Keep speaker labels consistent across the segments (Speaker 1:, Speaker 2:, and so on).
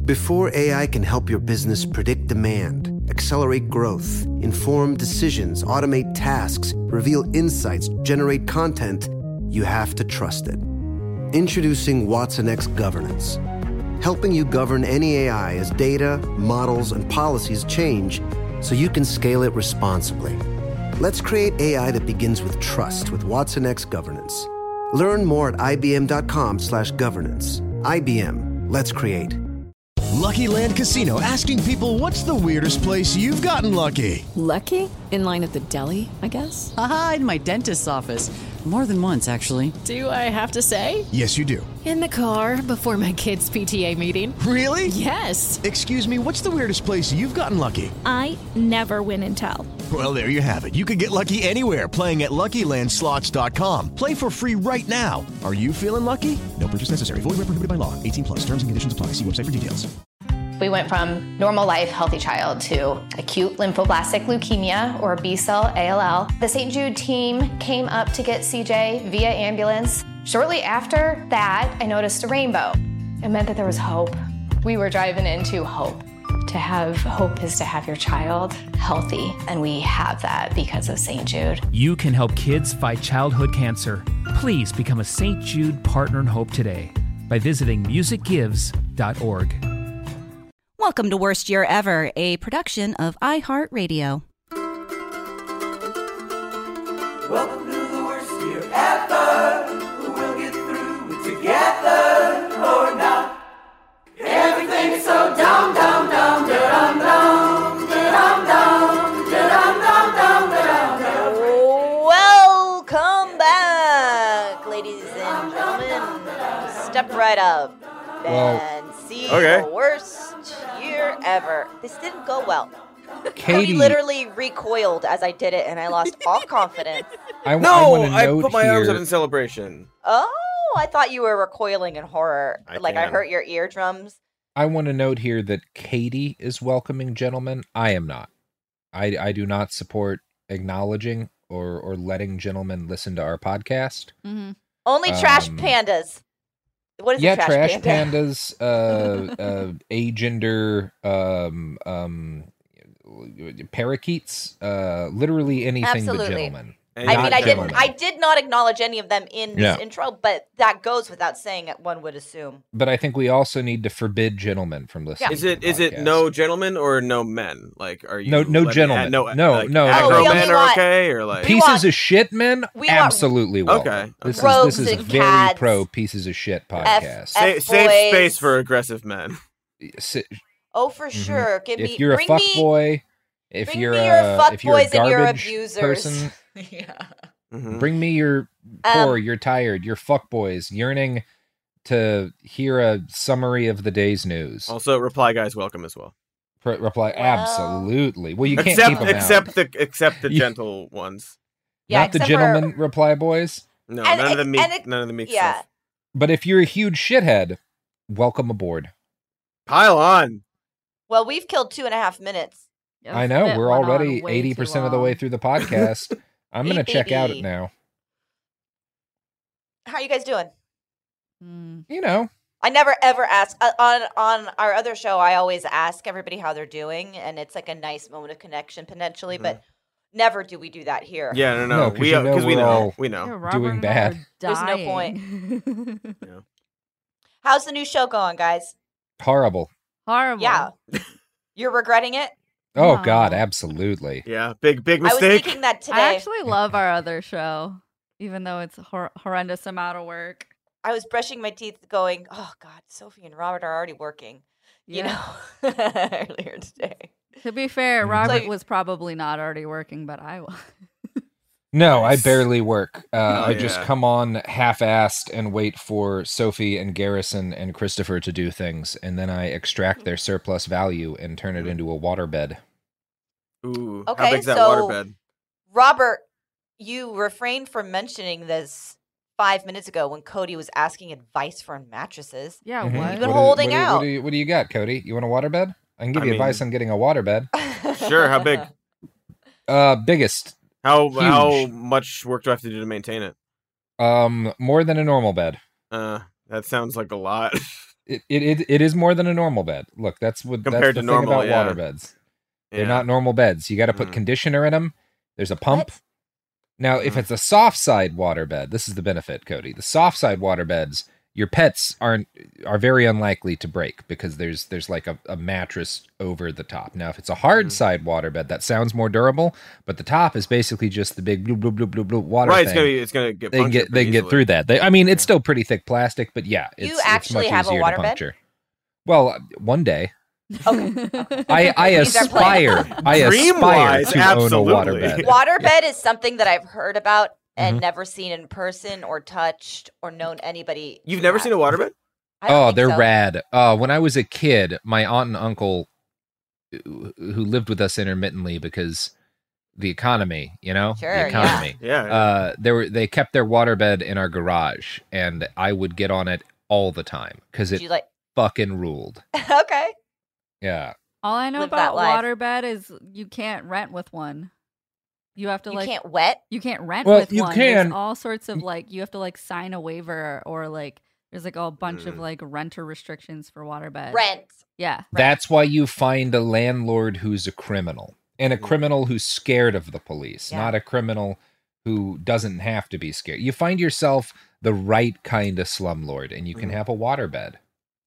Speaker 1: Before AI can help your business predict demand, accelerate growth, inform decisions, automate tasks, reveal insights, generate content, you have to trust it. Introducing Watson X Governance, helping you govern any AI as data, models, and policies change so you can scale it responsibly. Let's create AI that begins with trust with Watson X Governance. Learn more at ibm.com/governance. IBM. Let's create.
Speaker 2: Lucky Land Casino, asking people, what's the weirdest place you've gotten lucky?
Speaker 3: Lucky? In line at the deli, I guess?
Speaker 4: Aha, in my dentist's office. More than once, actually.
Speaker 3: Do I have to say?
Speaker 2: Yes, you do.
Speaker 3: In the car before my kids' PTA meeting.
Speaker 2: Really?
Speaker 3: Yes.
Speaker 2: Excuse me, what's the weirdest place you've gotten lucky?
Speaker 5: I never win and tell.
Speaker 2: Well, there you have it. You can get lucky anywhere, playing at LuckyLandSlots.com. Play for free right now. Are you feeling lucky? No purchase necessary. Void where prohibited by law. 18+. Terms and conditions apply. See website for details.
Speaker 6: We went from normal life, healthy child to acute lymphoblastic leukemia, or B-cell ALL. The St. Jude team came up to get CJ via ambulance. Shortly after that, I noticed a rainbow. It meant that there was hope. We were driving into hope. To have hope is to have your child healthy, and we have that because of St. Jude.
Speaker 7: You can help kids fight childhood cancer. Please become a St. Jude Partner in Hope today by visiting musicgives.org.
Speaker 8: Welcome to Worst Year Ever, a production of iHeartRadio.
Speaker 9: Welcome to the worst year ever. We'll get through it together or not. Everything's so dumb, dumb, dumb, da-dum, dum, da-dum, dum, da-dum, dum, dum, da-dum, dum.
Speaker 10: Welcome back, ladies and gentlemen. Step right up and see the worst year ever. This didn't go well.
Speaker 11: Katie
Speaker 10: literally recoiled as I did it, and I lost all confidence.
Speaker 11: I
Speaker 12: put my arms up in celebration.
Speaker 10: Oh, I thought you were recoiling in horror. I hurt your eardrums.
Speaker 11: I want to note here that Katie is welcoming gentlemen. I am not. I do not support acknowledging or letting gentlemen listen to our podcast.
Speaker 10: Mm-hmm. Only trash pandas. What is
Speaker 11: trash
Speaker 10: panda?
Speaker 11: pandas, agender, parakeets, literally anything but gentlemen.
Speaker 10: I did not acknowledge any of them in this intro, but that goes without saying, one would assume.
Speaker 11: But I think we also need to forbid gentlemen from listening.
Speaker 12: Yeah. Is it no gentlemen or no men? Like, are you
Speaker 11: no gentlemen? No.
Speaker 12: Agro men are okay, or like
Speaker 11: pieces of shit men? Absolutely welcome.
Speaker 12: Okay.
Speaker 11: This is a very pro pieces of shit podcast.
Speaker 12: Safe space for aggressive men.
Speaker 10: Oh, for sure.
Speaker 11: If you're a fuckboy, if you're a garbage person.
Speaker 10: Yeah.
Speaker 12: Mm-hmm.
Speaker 11: Bring me your poor, you're tired, you're fuckboys, yearning to hear a summary of the day's news.
Speaker 12: Also, reply guys welcome as well.
Speaker 11: Absolutely. Well, you can't keep them
Speaker 12: except the gentle ones.
Speaker 11: Yeah, not the gentlemen reply boys.
Speaker 12: No, none of the meek stuff.
Speaker 11: But if you're a huge shithead, welcome aboard.
Speaker 12: Pile on.
Speaker 10: Well, we've killed 2.5 minutes.
Speaker 11: I know, we're already 80% of the way through the podcast. I'm going to check out it now.
Speaker 10: How are you guys doing?
Speaker 11: You know.
Speaker 10: I never ever ask. On our other show, I always ask everybody how they're doing, and it's like a nice moment of connection potentially, but never do we do that here.
Speaker 12: Yeah, no. Because we know.
Speaker 11: Yeah, doing bad.
Speaker 10: There's no point. Yeah. How's the new show going, guys?
Speaker 11: Horrible.
Speaker 10: Yeah. You're regretting it?
Speaker 11: Oh, God, absolutely.
Speaker 12: Yeah, big mistake.
Speaker 10: I was thinking that today.
Speaker 13: I actually love our other show, even though it's a horrendous amount of work.
Speaker 10: I was brushing my teeth going, oh, God, Sophie and Robert are already working, earlier today.
Speaker 13: To be fair, Robert was probably not already working, but I was.
Speaker 11: No, I barely work. I just come on half-assed and wait for Sophie and Garrison and Christopher to do things, and then I extract their surplus value and turn it into a waterbed.
Speaker 12: Ooh,
Speaker 10: okay,
Speaker 12: how big's that waterbed?
Speaker 10: Robert, you refrained from mentioning this 5 minutes ago when Cody was asking advice for mattresses.
Speaker 13: Yeah, what?
Speaker 10: You've been holding out.
Speaker 11: What do you got, Cody? You want a waterbed? I can give you advice on getting a waterbed.
Speaker 12: Sure, how big?
Speaker 11: Biggest.
Speaker 12: How much work do I have to do to maintain it?
Speaker 11: More than a normal bed.
Speaker 12: That sounds like a lot.
Speaker 11: It is more than a normal bed. Look, that's the
Speaker 12: Compared to
Speaker 11: thing
Speaker 12: normal,
Speaker 11: about
Speaker 12: yeah.
Speaker 11: water beds. They're
Speaker 12: Yeah.
Speaker 11: not normal beds. You got to put conditioner in them. There's a pump.
Speaker 10: What?
Speaker 11: Now, if it's a soft side water bed, this is the benefit, Cody. The soft side water beds, your pets are very unlikely to break because there's like a mattress over the top. Now, if it's a hard side water bed, that sounds more durable, but the top is basically just the big blue blue blue blue blue water.
Speaker 12: Right,
Speaker 11: thing.
Speaker 12: it's gonna get.
Speaker 11: They can get through that. I mean, it's still pretty thick plastic, but yeah, it's
Speaker 10: actually
Speaker 11: much
Speaker 10: have a
Speaker 11: easier
Speaker 10: water
Speaker 11: to
Speaker 10: bed?
Speaker 11: puncture. Well, one day.
Speaker 10: Okay.
Speaker 11: I
Speaker 10: These are
Speaker 11: aspire.
Speaker 10: plans.
Speaker 11: I aspire
Speaker 12: Dream-wise,
Speaker 11: to own a water
Speaker 12: absolutely.
Speaker 11: bed.
Speaker 10: Waterbed is something that I've heard about and
Speaker 11: Mhm.
Speaker 10: never seen in person or touched or known anybody.
Speaker 12: You've
Speaker 10: who
Speaker 12: never
Speaker 10: has.
Speaker 12: seen a waterbed?
Speaker 10: I don't
Speaker 11: Oh,
Speaker 10: think
Speaker 11: they're
Speaker 10: so.
Speaker 11: rad. When I was a kid, my aunt and uncle, who lived with us intermittently because the economy, the
Speaker 10: Sure,
Speaker 11: economy.
Speaker 12: Yeah.
Speaker 11: They kept their waterbed in our garage, and I would get on it all the time because
Speaker 10: Did
Speaker 11: it
Speaker 10: you like?
Speaker 11: fucking ruled.
Speaker 10: Okay.
Speaker 11: Yeah.
Speaker 13: All I know
Speaker 10: Live that
Speaker 13: about
Speaker 10: life.
Speaker 13: waterbed is you can't rent with one. You have to
Speaker 10: You
Speaker 13: like
Speaker 10: can't wet.
Speaker 13: you can't rent
Speaker 11: Well,
Speaker 13: with
Speaker 11: you
Speaker 13: one.
Speaker 11: can.
Speaker 13: There's all sorts of like you have to like sign a waiver or like there's like a bunch of like renter restrictions for waterbed.
Speaker 10: Rent.
Speaker 13: Yeah.
Speaker 11: That's why you find a landlord who's a criminal and a criminal who's scared of the police,
Speaker 10: Yeah.
Speaker 11: not a criminal who doesn't have to be scared. You find yourself the right kind of slumlord, and you can have a waterbed.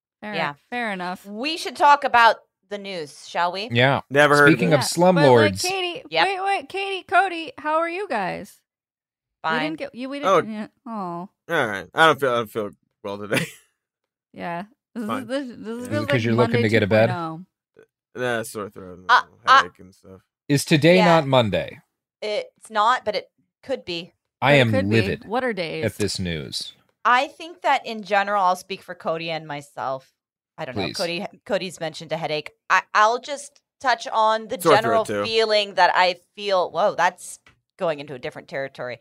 Speaker 13: Fair enough.
Speaker 10: We should talk about the news, shall we?
Speaker 11: Yeah.
Speaker 12: Never heard
Speaker 11: Speaking
Speaker 12: of
Speaker 11: of
Speaker 12: it.
Speaker 11: slumlords,
Speaker 13: But like, Katie,
Speaker 10: Yep.
Speaker 13: wait, Katie, Cody, how are you guys? We
Speaker 10: Fine.
Speaker 13: didn't get you. We
Speaker 12: Oh.
Speaker 13: didn't. Yeah. Oh,
Speaker 12: All right. I don't feel well today.
Speaker 13: yeah. This
Speaker 12: Fine.
Speaker 13: feels
Speaker 11: because
Speaker 13: like
Speaker 11: you're looking
Speaker 13: Monday
Speaker 11: to get a bed?
Speaker 13: 2.0.
Speaker 12: Nah, sore throat, and headache and stuff.
Speaker 11: is today
Speaker 10: Yeah.
Speaker 11: not Monday?
Speaker 10: It's not, but it could be.
Speaker 11: I
Speaker 13: But it
Speaker 11: am
Speaker 13: could be.
Speaker 11: livid
Speaker 13: What are days?
Speaker 11: at this news.
Speaker 10: I think that in general, I'll speak for Cody and myself. I don't
Speaker 11: Please.
Speaker 10: know. Cody's mentioned a headache. I'll just touch on the
Speaker 12: Sore throat,
Speaker 10: general
Speaker 12: too.
Speaker 10: feeling that I feel. Whoa, that's going into a different territory.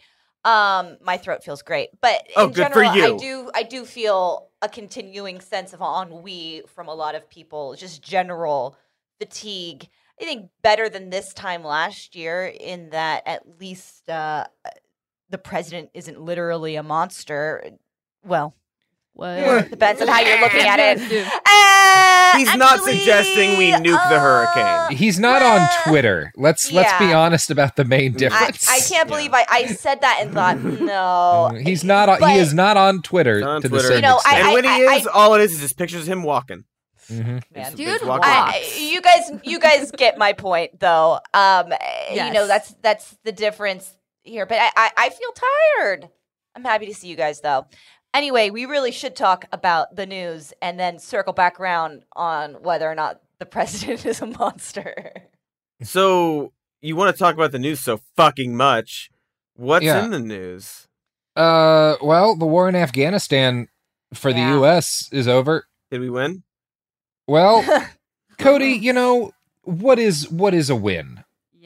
Speaker 10: My throat feels great, but
Speaker 12: Oh,
Speaker 10: in
Speaker 12: good for
Speaker 10: general,
Speaker 12: you.
Speaker 10: I do feel a continuing sense of ennui from a lot of people. Just general fatigue. I think better than this time last year in that at least the president isn't literally a monster. Well,
Speaker 13: What?
Speaker 10: depends on how you're looking at it.
Speaker 13: Dude.
Speaker 12: He's not
Speaker 10: Actually,
Speaker 12: suggesting we nuke the hurricane.
Speaker 11: He's not on Twitter. Let's be
Speaker 10: yeah.
Speaker 11: honest about the main difference.
Speaker 10: I can't believe I said that and thought, no.
Speaker 11: He's not. He
Speaker 10: But-
Speaker 11: is not on Twitter
Speaker 12: Not on
Speaker 11: to
Speaker 12: Twitter.
Speaker 11: the same
Speaker 10: You know,
Speaker 11: extent.
Speaker 12: And when he
Speaker 10: I-
Speaker 12: is, all it is just pictures of him walking.
Speaker 11: Mhm.
Speaker 10: Man.
Speaker 13: Dude,
Speaker 12: walk
Speaker 13: walks.
Speaker 10: You guys get my point though. You know,
Speaker 13: Yes.
Speaker 10: that's the difference here. But I feel tired. I'm happy to see you guys though. Anyway, we really should talk about the news and then circle back around on whether or not the president is a monster.
Speaker 12: So you want to talk about the news so fucking much? What's
Speaker 11: Yeah.
Speaker 12: in the news?
Speaker 11: Well, the war in Afghanistan for the
Speaker 10: Yeah.
Speaker 11: U.S. is over.
Speaker 12: Did we win?
Speaker 11: Well, Cody, you know what is a win?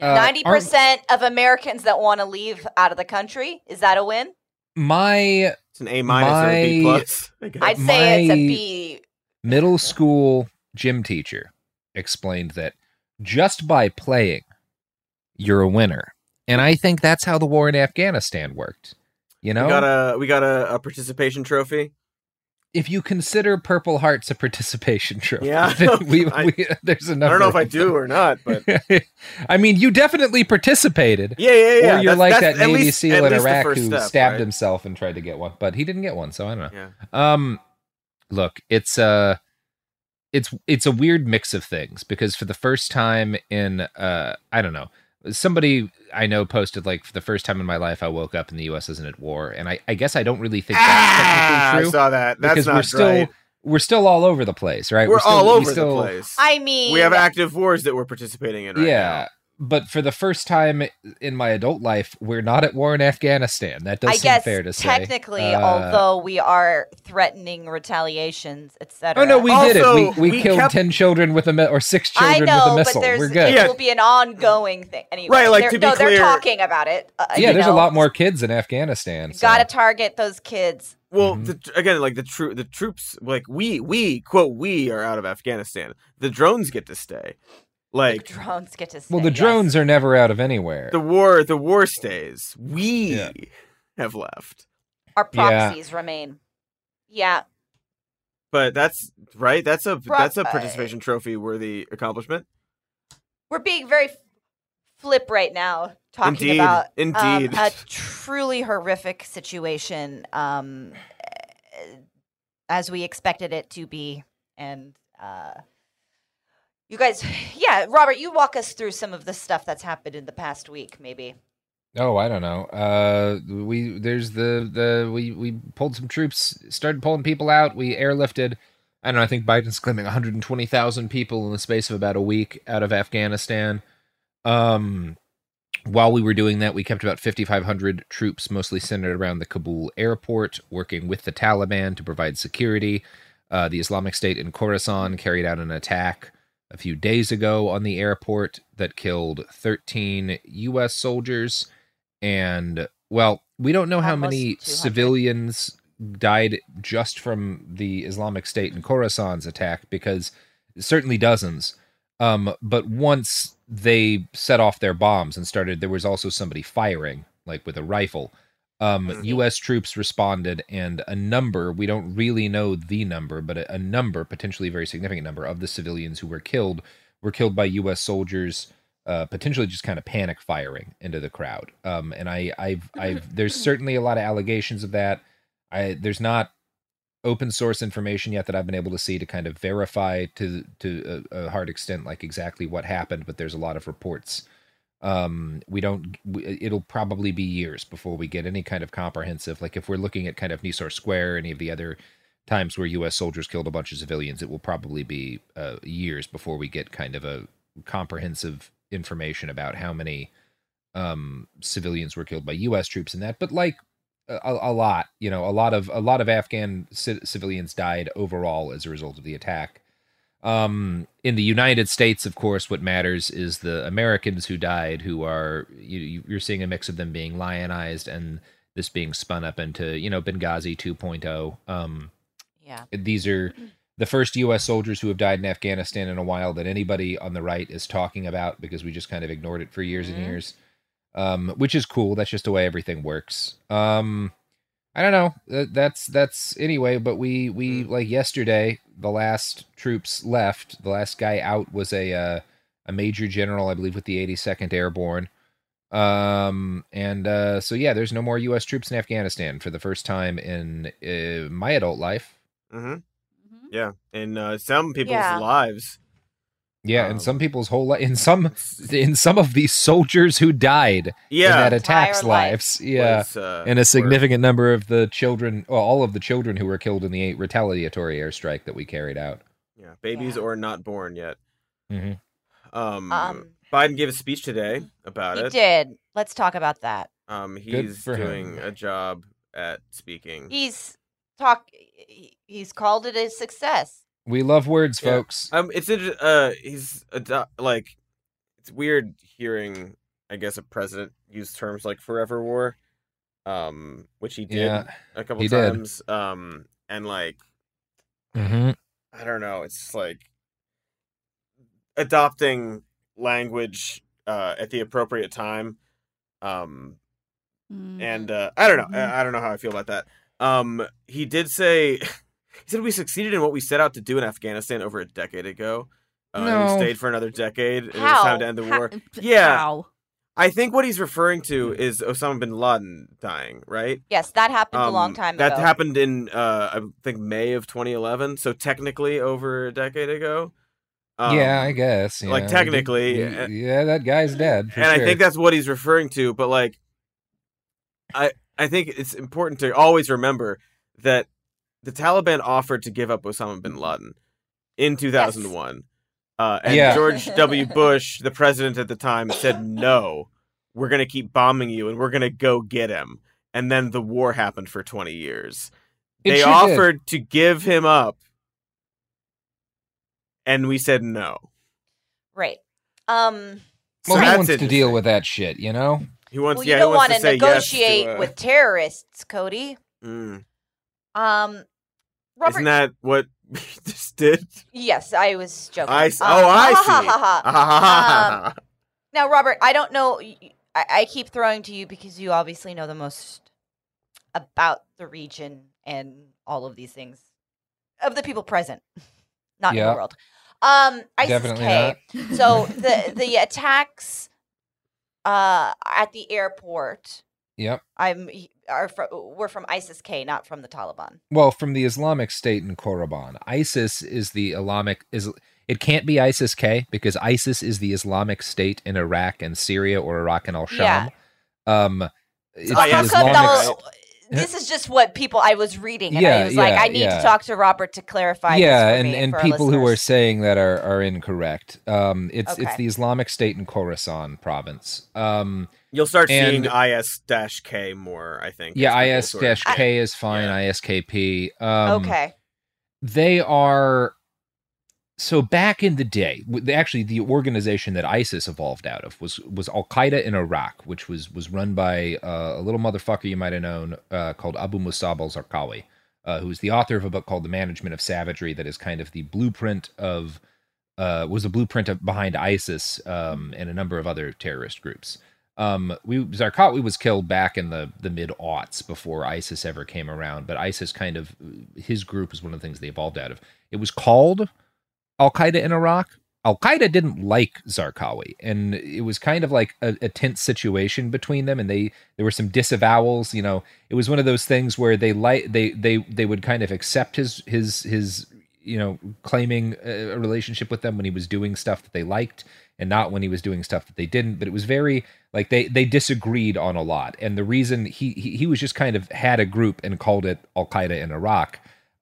Speaker 10: 90% of Americans that want to leave out of the country, is that a win?
Speaker 11: My
Speaker 12: It's an A minus or a B
Speaker 11: My-
Speaker 12: plus. I guess.
Speaker 10: I'd say it's a
Speaker 11: My-
Speaker 10: B.
Speaker 11: middle school gym teacher explained that just by playing, you're a winner, and I think that's how the war in Afghanistan worked. You know,
Speaker 12: We got a participation trophy.
Speaker 11: if you consider Purple Hearts a participation trophy,
Speaker 12: Yeah.
Speaker 11: then
Speaker 12: I
Speaker 11: there's a
Speaker 12: I
Speaker 11: number.
Speaker 12: don't know if I
Speaker 11: of
Speaker 12: do
Speaker 11: them.
Speaker 12: or not, but
Speaker 11: I mean, you definitely participated.
Speaker 12: yeah.
Speaker 11: Or you're like
Speaker 12: That's
Speaker 11: that
Speaker 12: at
Speaker 11: Navy
Speaker 12: least-
Speaker 11: SEAL
Speaker 12: at
Speaker 11: in
Speaker 12: least the
Speaker 11: Iraq
Speaker 12: first
Speaker 11: who
Speaker 12: step,
Speaker 11: stabbed
Speaker 12: right?
Speaker 11: himself and tried to get one, but he didn't get one, so I don't know.
Speaker 12: Yeah.
Speaker 11: Look, it's a weird mix of things because for the first time in I don't know, somebody I know posted like for the first time in my life I woke up and the US isn't at war, and I guess I don't really think that's technically true.
Speaker 12: I saw that. That's
Speaker 11: because
Speaker 12: not
Speaker 11: we're still all over the place, right?
Speaker 12: We're
Speaker 11: still,
Speaker 12: all
Speaker 11: we
Speaker 12: over
Speaker 11: still-
Speaker 12: the place.
Speaker 10: I mean,
Speaker 12: We have active wars that we're participating in right
Speaker 11: yeah. But for the first time in my adult life, we're not at war in Afghanistan. That does
Speaker 10: I
Speaker 11: seem
Speaker 10: guess
Speaker 11: fair to say.
Speaker 10: technically, although we are threatening retaliations, etc.
Speaker 11: Oh no, we did
Speaker 12: Also,
Speaker 11: it. We killed
Speaker 12: kept-
Speaker 11: 10 children with or 6
Speaker 10: I
Speaker 11: children
Speaker 10: know,
Speaker 11: with a
Speaker 10: but
Speaker 11: missile.
Speaker 10: there's
Speaker 11: We're good.
Speaker 10: it will be an ongoing thing anyway.
Speaker 12: Right, like,
Speaker 10: they're,
Speaker 12: to be
Speaker 10: no, they're
Speaker 12: clear-
Speaker 10: talking about it.
Speaker 11: Yeah,
Speaker 10: you
Speaker 11: there's
Speaker 10: know,
Speaker 11: a lot more kids in Afghanistan. So.
Speaker 10: Got to target those kids.
Speaker 12: Well,
Speaker 11: Mm-hmm.
Speaker 12: again, like the troops, like we quote we are out of Afghanistan. The drones get to stay. Like
Speaker 10: The drones get to stay.
Speaker 11: Well, the
Speaker 10: yes.
Speaker 11: drones are never out of anywhere.
Speaker 12: the war stays. We have left.
Speaker 10: Our
Speaker 11: Yeah.
Speaker 10: proxies remain. Yeah.
Speaker 12: But that's right. That's a participation trophy worthy accomplishment.
Speaker 10: We're being very flip right now, talking about a truly horrific situation, as we expected it to be. And you guys, Robert, you walk us through some of the stuff that's happened in the past week, maybe.
Speaker 11: Oh, I don't know. We pulled some troops, started pulling people out. We airlifted. I don't know. I think Biden's claiming 120,000 people in the space of about a week out of Afghanistan. While we were doing that, we kept about 5,500 troops, mostly centered around the Kabul airport, working with the Taliban to provide security. The Islamic State in Khorasan carried out an attack a few days ago on the airport that killed 13 U.S. soldiers. And, well, we don't know how many civilians died just from the Islamic State in Khorasan's attack, because certainly dozens. But once they set off their bombs and there was also somebody firing, like with a rifle. U.S. troops responded, and a number, we don't really know the number, but a number, potentially a very significant number, of the civilians who were killed by U.S. soldiers, potentially just kind of panic firing into the crowd. And there's certainly a lot of allegations of that. There's not open source information yet that I've been able to see to kind of verify to a hard extent, like exactly what happened, but there's a lot of reports. It'll probably be years before we get any kind of comprehensive, like if we're looking at kind of Nisour Square, any of the other times where U.S. soldiers killed a bunch of civilians, it will probably be years before we get kind of a comprehensive information about how many civilians were killed by U.S. troops in that. But like a lot, a lot of Afghan civilians died overall as a result of the attack. In the United States, of course, what matters is the Americans who died, who are, you're seeing a mix of them being lionized and this being spun up into, Benghazi 2.0. These are the first U.S. soldiers who have died in Afghanistan in a while that anybody on the right is talking about, because we just kind of ignored it for years and years, which is cool. That's just the way everything works. I don't know. That's anyway, but we like yesterday, the last troops left. The last guy out was a major general, I believe, with the 82nd Airborne. So yeah, there's no more U.S. troops in Afghanistan for the first time in my adult life.
Speaker 12: Mm-hmm. Yeah, in some people's lives.
Speaker 11: Yeah, in some people's whole life, in some of these soldiers who died in that attack's lives, and a significant number of the children, all of the children who were killed in the retaliatory airstrike that we carried out.
Speaker 12: Yeah, babies or not born yet.
Speaker 11: Mm-hmm.
Speaker 12: Biden gave a speech today about it.
Speaker 10: He did. Let's talk about that.
Speaker 12: He's doing a job at speaking.
Speaker 10: He's called it a success.
Speaker 11: We love words, folks.
Speaker 12: It's weird hearing, I guess, a president use terms like "forever war," which he did a couple times. And like, I don't know. It's just like adopting language at the appropriate time. And I don't know. I don't know how I feel about that. He did say. He said we succeeded in what we set out to do in Afghanistan over a decade ago. And we stayed for another decade. And it was time to end the war.
Speaker 10: How?
Speaker 12: I think what he's referring to is Osama bin Laden dying, right?
Speaker 10: Yes, that happened a long time ago.
Speaker 12: That happened in, I think, May of 2011. So technically over a decade ago.
Speaker 11: Yeah, I guess.
Speaker 12: Like, technically.
Speaker 11: Yeah, that guy's dead.
Speaker 12: And I think that's what he's referring to. But, like, I think it's important to always remember that the Taliban offered to give up Osama bin Laden in 2001. And George W. Bush, the president at the time, said, no, we're going to keep bombing you and we're going to go get him. And then the war happened for 20 years. They offered to give him up. And we said no.
Speaker 10: Right.
Speaker 11: Well, he wants to deal with that shit,
Speaker 12: He wants,
Speaker 10: you don't
Speaker 12: he wants
Speaker 10: want
Speaker 12: to say
Speaker 10: negotiate
Speaker 12: yes to,
Speaker 10: with terrorists, Cody. Robert,
Speaker 12: isn't that what we just did?
Speaker 10: Yes, I was joking.
Speaker 12: I see.
Speaker 10: Now, Robert, I don't know. I keep throwing to you because you obviously know the most about the region and all of these things. of the people present, not in
Speaker 11: Yeah.
Speaker 10: the world.
Speaker 11: Definitely
Speaker 10: ISIS-K. So the attacks at the airport.
Speaker 11: Yep.
Speaker 10: We're from ISIS-K, not from the Taliban.
Speaker 11: Well, from the Islamic State in Khorasan. ISIS is the it can't be ISIS-K because ISIS is the Islamic State in Iraq and Syria or Iraq and al-Sham.
Speaker 10: Yeah.
Speaker 11: It's the Islamic
Speaker 10: This is just what I was reading, and I was like, I need to talk to Robert to clarify.
Speaker 11: Yeah,
Speaker 10: this for me
Speaker 11: and
Speaker 10: for
Speaker 11: people
Speaker 10: our
Speaker 11: who are
Speaker 10: listeners.
Speaker 11: saying that are incorrect. It's
Speaker 10: Okay.
Speaker 11: the Islamic State in Khorasan province.
Speaker 12: You'll start seeing
Speaker 11: and-
Speaker 12: IS-K more, I think.
Speaker 11: Yeah,
Speaker 12: as people sort of-
Speaker 11: IS-K is fine. ISKP.
Speaker 10: Okay.
Speaker 11: They are. So back in the day, actually, the organization that ISIS evolved out of was Al Qaeda in Iraq, which was run by a little motherfucker you might have known called Abu Musab al-Zarqawi, who's the author of a book called The Management of Savagery, that is kind of the blueprint behind ISIS and a number of other terrorist groups. Zarqawi was killed back in the mid-aughts before ISIS ever came around, but ISIS his group is one of the things they evolved out of. It was called Al-Qaeda in Iraq. Al-Qaeda didn't like Zarqawi, and it was kind of like a tense situation between them, and there were some disavowals. It was one of those things where they would kind of accept his claiming a relationship with them when he was doing stuff that they liked, and not when he was doing stuff that they didn't. But it was very like they disagreed on a lot, and the reason he was just kind of had a group and called it Al-Qaeda in Iraq.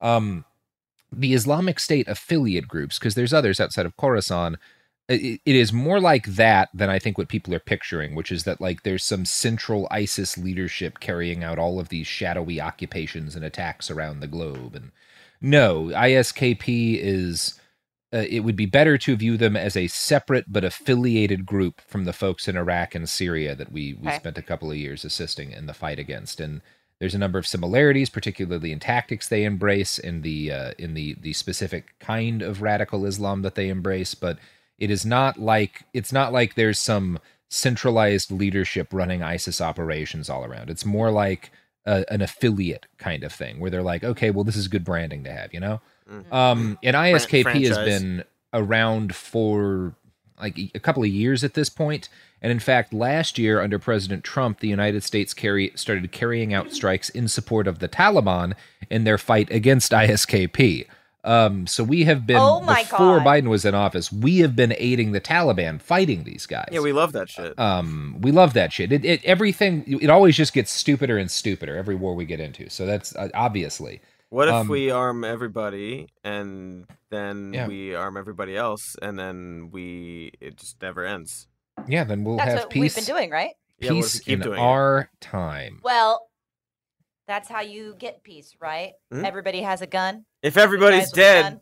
Speaker 11: The Islamic State affiliate groups, because there's others outside of Khorasan, it is more like that than I think what people are picturing, which is that like there's some central ISIS leadership carrying out all of these shadowy occupations and attacks around the globe. And no, ISKP is, it would be better to view them as a separate but affiliated group from the folks in Iraq and Syria that we spent a couple of years assisting in the fight against. And there's a number of similarities, particularly in tactics they embrace, in the specific kind of radical Islam that they embrace. But it's not like there's some centralized leadership running ISIS operations all around. It's more like an affiliate kind of thing, where they're like, okay, well, this is good branding to have, And ISKP has been around for like a couple of years at this point. And in fact, last year under President Trump, the United States started carrying out strikes in support of the Taliban in their fight against ISKP. So we have been, before Biden was in office, we have been aiding the Taliban fighting these guys.
Speaker 12: Yeah, we love that shit.
Speaker 11: We love that shit. It always just gets stupider and stupider every war we get into. So that's obviously.
Speaker 12: What if we arm everybody and then we arm everybody else and then it just never ends?
Speaker 11: Yeah, then we'll
Speaker 10: That's
Speaker 11: have
Speaker 10: what
Speaker 11: peace.
Speaker 10: we've been doing, right?
Speaker 11: Peace in our time.
Speaker 10: Well, that's how you get peace, right?
Speaker 12: Hmm?
Speaker 10: Everybody has a gun.
Speaker 12: If everybody's
Speaker 10: Guys with a gun.
Speaker 12: dead,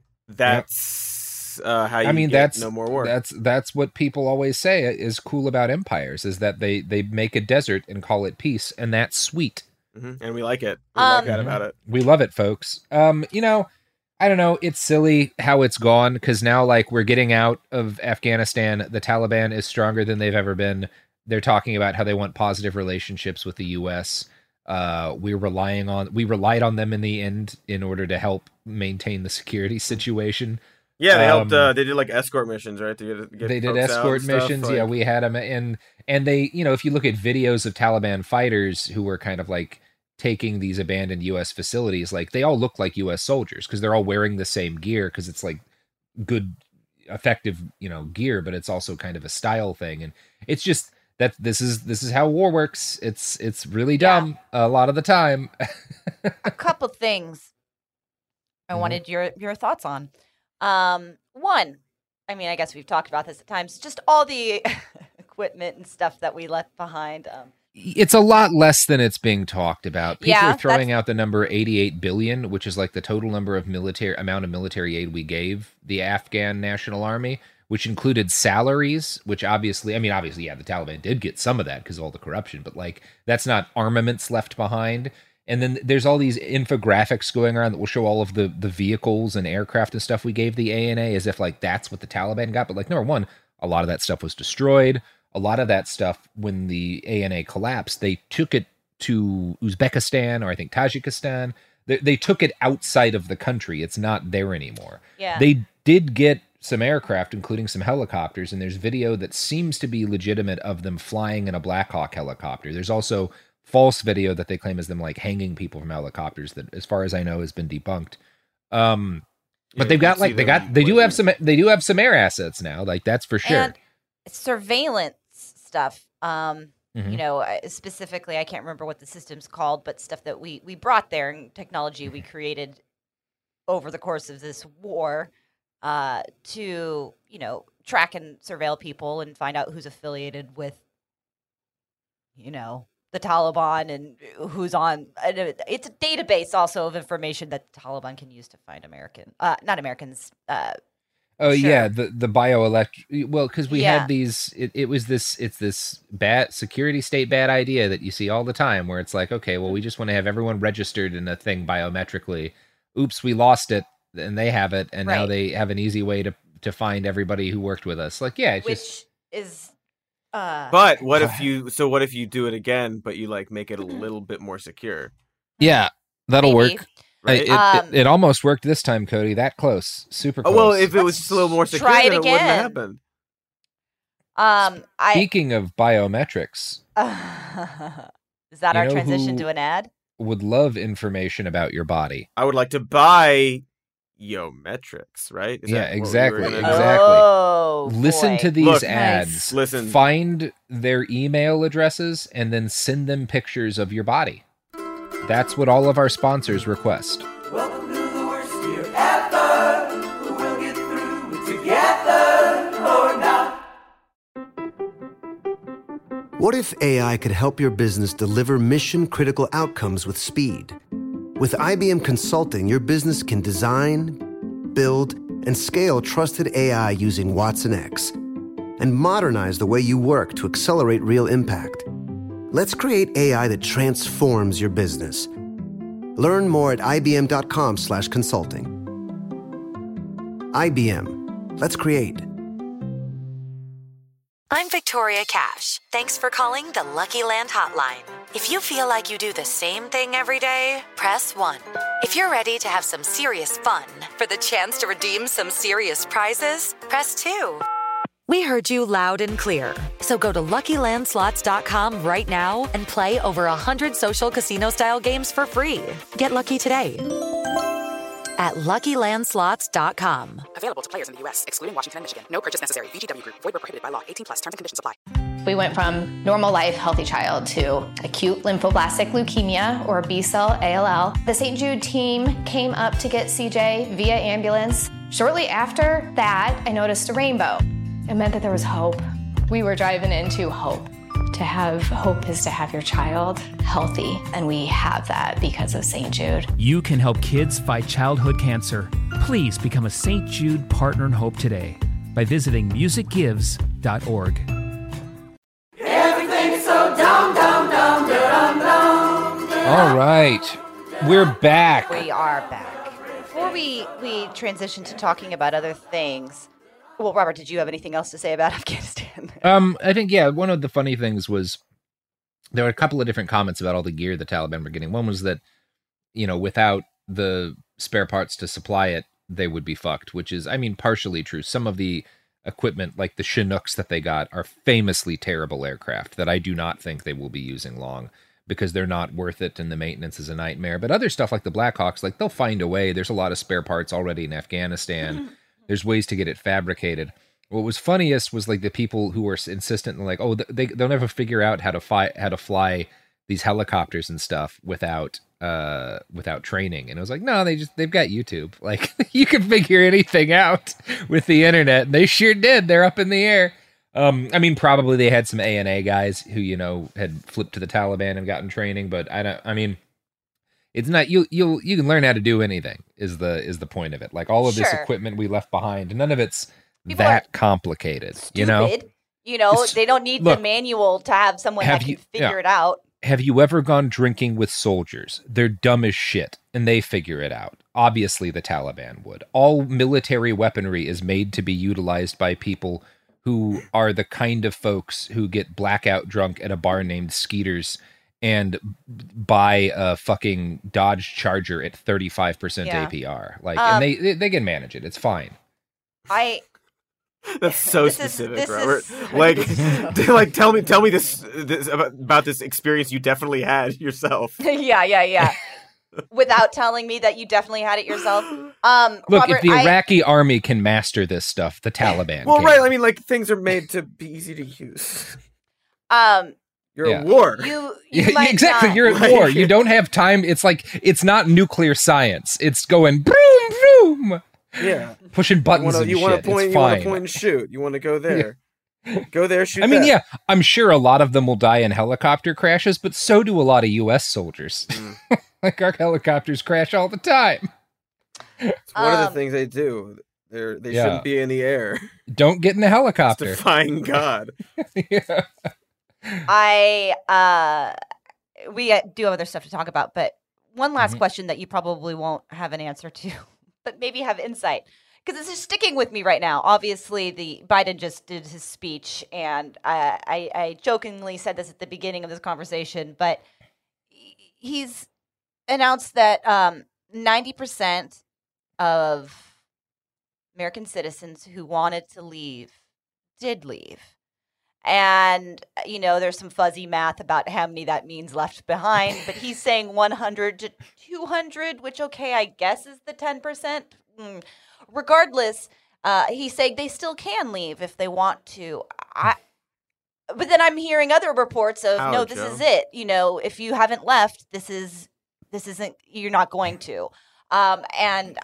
Speaker 12: that's how you get no more war.
Speaker 11: That's what people always say is cool about empires, is that they make a desert and call it peace, and that's sweet.
Speaker 12: Mm-hmm. And we like it. We like that about it.
Speaker 11: We love it, folks. I don't know. It's silly how it's gone, because now, like, we're getting out of Afghanistan. The Taliban is stronger than they've ever been. They're talking about how they want positive relationships with the U.S. We relied on them in the end in order to help maintain the security situation.
Speaker 12: Yeah, they helped. They did like escort missions, right? To get
Speaker 11: they did
Speaker 12: folks out
Speaker 11: escort
Speaker 12: and stuff,
Speaker 11: missions.
Speaker 12: like-
Speaker 11: Yeah, we had them, and they, if you look at videos of Taliban fighters who were kind of like taking these abandoned U.S. facilities, like they all look like U.S. soldiers because they're all wearing the same gear, because it's like good, effective, gear, but it's also kind of a style thing, and it's just that this is how war works. It's really dumb a lot of the time.
Speaker 10: A couple things I wanted your thoughts on. One, I mean, I guess we've talked about this at times. Just all the equipment and stuff that we left behind.
Speaker 11: It's a lot less than it's being talked about. People
Speaker 10: Yeah,
Speaker 11: are throwing out the number 88 billion, which is like the total number of amount of military aid we gave the Afghan National Army, which included salaries, which obviously, yeah, the Taliban did get some of that because of all the corruption, but like that's not armaments left behind. And then there's all these infographics going around that will show all of the vehicles and aircraft and stuff we gave the ANA as if like that's what the Taliban got. But like, number one, a lot of that stuff was destroyed. A lot of that stuff, when the ANA collapsed, they took it to Uzbekistan or I think Tajikistan. they took it outside of the country. It's not there anymore.
Speaker 10: Yeah.
Speaker 11: They did get some aircraft, including some helicopters, and there's video that seems to be legitimate of them flying in a Black Hawk helicopter. There's also false video that they claim is them like hanging people from helicopters that, as far as I know, has been debunked. But they do have some air assets now, like that's for sure.
Speaker 10: And surveillance stuff. You know, specifically, I can't remember what the system's called, but stuff that we brought there and technology we created over the course of this war to, you know, track and surveil people and find out who's affiliated with, you know, the Taliban and who's on. It's a database also of information that the Taliban can use to find not Americans.
Speaker 11: Oh sure. Yeah, the bioelectric. Well, because we had these. It's this bad security state bad idea that you see all the time, where it's like, okay, well, we just want to have everyone registered in a thing biometrically. Oops, we lost it, and they have it, and now they have an easy way to find everybody who worked with us. Like, yeah,
Speaker 10: is.
Speaker 12: But what if you do it again, but you like make it a little bit more secure?
Speaker 11: Yeah, that'll work.
Speaker 12: Right?
Speaker 11: It almost worked this time, Cody. That close, super close.
Speaker 12: Oh, well, if it was just a little more secure, then it wouldn't happen.
Speaker 11: Speaking of biometrics,
Speaker 10: is that our transition to an ad?
Speaker 11: Would love information about your body.
Speaker 12: I would like to buy Yometrics, right?
Speaker 11: Exactly.
Speaker 10: Oh,
Speaker 11: listen to these ads.
Speaker 12: Nice. Listen.
Speaker 11: Find their email addresses and then send them pictures of your body. That's what all of our sponsors request.
Speaker 9: Welcome to the worst year ever. We'll get through it together or not.
Speaker 1: What if AI could help your business deliver mission-critical outcomes with speed? With IBM Consulting, your business can design, build, and scale trusted AI using Watson X and modernize the way you work to accelerate real impact. Let's create AI that transforms your business. Learn more at ibm.com/consulting. IBM. Let's create.
Speaker 14: I'm Victoria Cash. Thanks for calling the Lucky Land Hotline. If you feel like you do the same thing every day, press 1. If you're ready to have some serious fun for the chance to redeem some serious prizes, press 2. We heard you loud and clear. So go to LuckyLandSlots.com right now and play over 100 social casino-style games for free. Get lucky today at LuckyLandSlots.com.
Speaker 15: Available to players in the U.S., excluding Washington and Michigan. No purchase necessary. VGW Group. Void where prohibited by law. 18+. Terms and conditions apply.
Speaker 6: We went from normal life, healthy child to acute lymphoblastic leukemia, or B-cell ALL. The St. Jude team came up to get CJ via ambulance. Shortly after that, I noticed a rainbow. It meant that there was hope. We were driving into hope. To have hope is to have your child healthy, and we have that because of St. Jude.
Speaker 7: You can help kids fight childhood cancer. Please become a St. Jude Partner in Hope today by visiting musicgives.org.
Speaker 9: Everything's so dumb, dumb, dumb, dumb, dumb.
Speaker 11: All right, we're back.
Speaker 10: We are back. Before we transition to talking about other things, well, Robert, did you have anything else to say about Afghanistan?
Speaker 11: I think, one of the funny things was there were a couple of different comments about all the gear the Taliban were getting. One was that, without the spare parts to supply it, they would be fucked, which is, partially true. Some of the equipment, like the Chinooks that they got, are famously terrible aircraft that I do not think they will be using long because they're not worth it and the maintenance is a nightmare. But other stuff like the Black Hawks, like they'll find a way. There's a lot of spare parts already in Afghanistan. There's ways to get it fabricated. What was funniest was like the people who were insistent, like, oh, they'll never figure out how to fly these helicopters and stuff without training. And it was like, no, they've got YouTube. Like you can figure anything out with the internet. And they sure did. They're up in the air. Probably they had some ANA guys who had flipped to the Taliban and gotten training, but it's not you can learn how to do anything is the point of it. Like all of this equipment we left behind, none of it's people that complicated.
Speaker 10: Stupid. They don't need the manual to have someone that can figure it out.
Speaker 11: Have you ever gone drinking with soldiers? They're dumb as shit and they figure it out. Obviously the Taliban would. All military weaponry is made to be utilized by people who are the kind of folks who get blackout drunk at a bar named Skeeter's and buy a fucking Dodge Charger at 35%
Speaker 10: Yeah.
Speaker 11: APR. Like, and they can manage it. It's fine.
Speaker 12: That's so specific, Robert. Like, tell me this about this experience you definitely had yourself.
Speaker 10: Yeah. Without telling me that you definitely had it yourself.
Speaker 11: Look,
Speaker 10: Robert,
Speaker 11: if the Iraqi army can master this stuff, the Taliban
Speaker 12: Well,
Speaker 11: can.
Speaker 12: right. I mean, like, things are made to be easy to use. You're
Speaker 11: Yeah.
Speaker 12: at war.
Speaker 10: You might
Speaker 11: exactly.
Speaker 10: not-
Speaker 11: You're at war. You don't have time. It's like, it's not nuclear science. It's going vroom, vroom.
Speaker 12: Yeah.
Speaker 11: Pushing buttons and
Speaker 12: you
Speaker 11: shit.
Speaker 12: want to point.
Speaker 11: It's
Speaker 12: You want
Speaker 11: fine.
Speaker 12: to point and shoot. You want to go there. Go there. Shoot.
Speaker 11: I mean,
Speaker 12: that.
Speaker 11: yeah, I'm sure a lot of them will die in helicopter crashes, but so do a lot of U.S. soldiers. Like, our helicopters crash all the time.
Speaker 12: It's one of the things they do. They shouldn't be in the air.
Speaker 11: Don't get in a helicopter.
Speaker 12: It's defying God.
Speaker 10: We do have other stuff to talk about, but one last question that you probably won't have an answer to, but maybe have insight, because this is sticking with me right now. Obviously, Biden just did his speech, and I jokingly said this at the beginning of this conversation, but he's announced that 90% of American citizens who wanted to leave did leave. And, there's some fuzzy math about how many that means left behind, but he's saying 100 to 200, which, okay, I guess is the 10%. Regardless, he's saying they still can leave if they want to. But then I'm hearing other reports of, no, this is it. If you haven't left, this isn't, you're not going to. I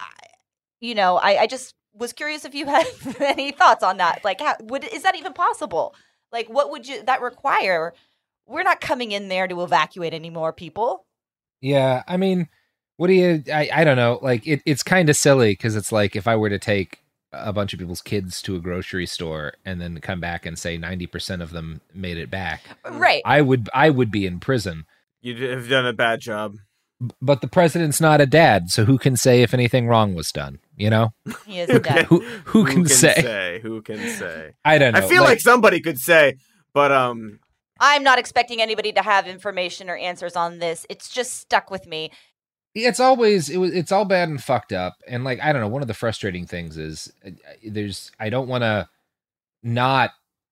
Speaker 10: just was curious if you had any thoughts on that. Like, is that even possible? Like, what would that require? We're not coming in there to evacuate any more people.
Speaker 11: Yeah, I mean, what do you? I don't know. Like, it's kind of silly because it's like if I were to take a bunch of people's kids to a grocery store and then come back and say 90% of them made it back,
Speaker 10: right?
Speaker 11: I would be in prison.
Speaker 12: You have done a bad job.
Speaker 11: But the president's not a dad, so who can say if anything wrong was done?
Speaker 10: He is a dad.
Speaker 11: Who can say?
Speaker 12: Who can say?
Speaker 11: I don't know.
Speaker 12: I feel like somebody could say, but
Speaker 10: I'm not expecting anybody to have information or answers on this. It's just stuck with me.
Speaker 11: It's all bad and fucked up. And like, I don't know, one of the frustrating things is I don't want to not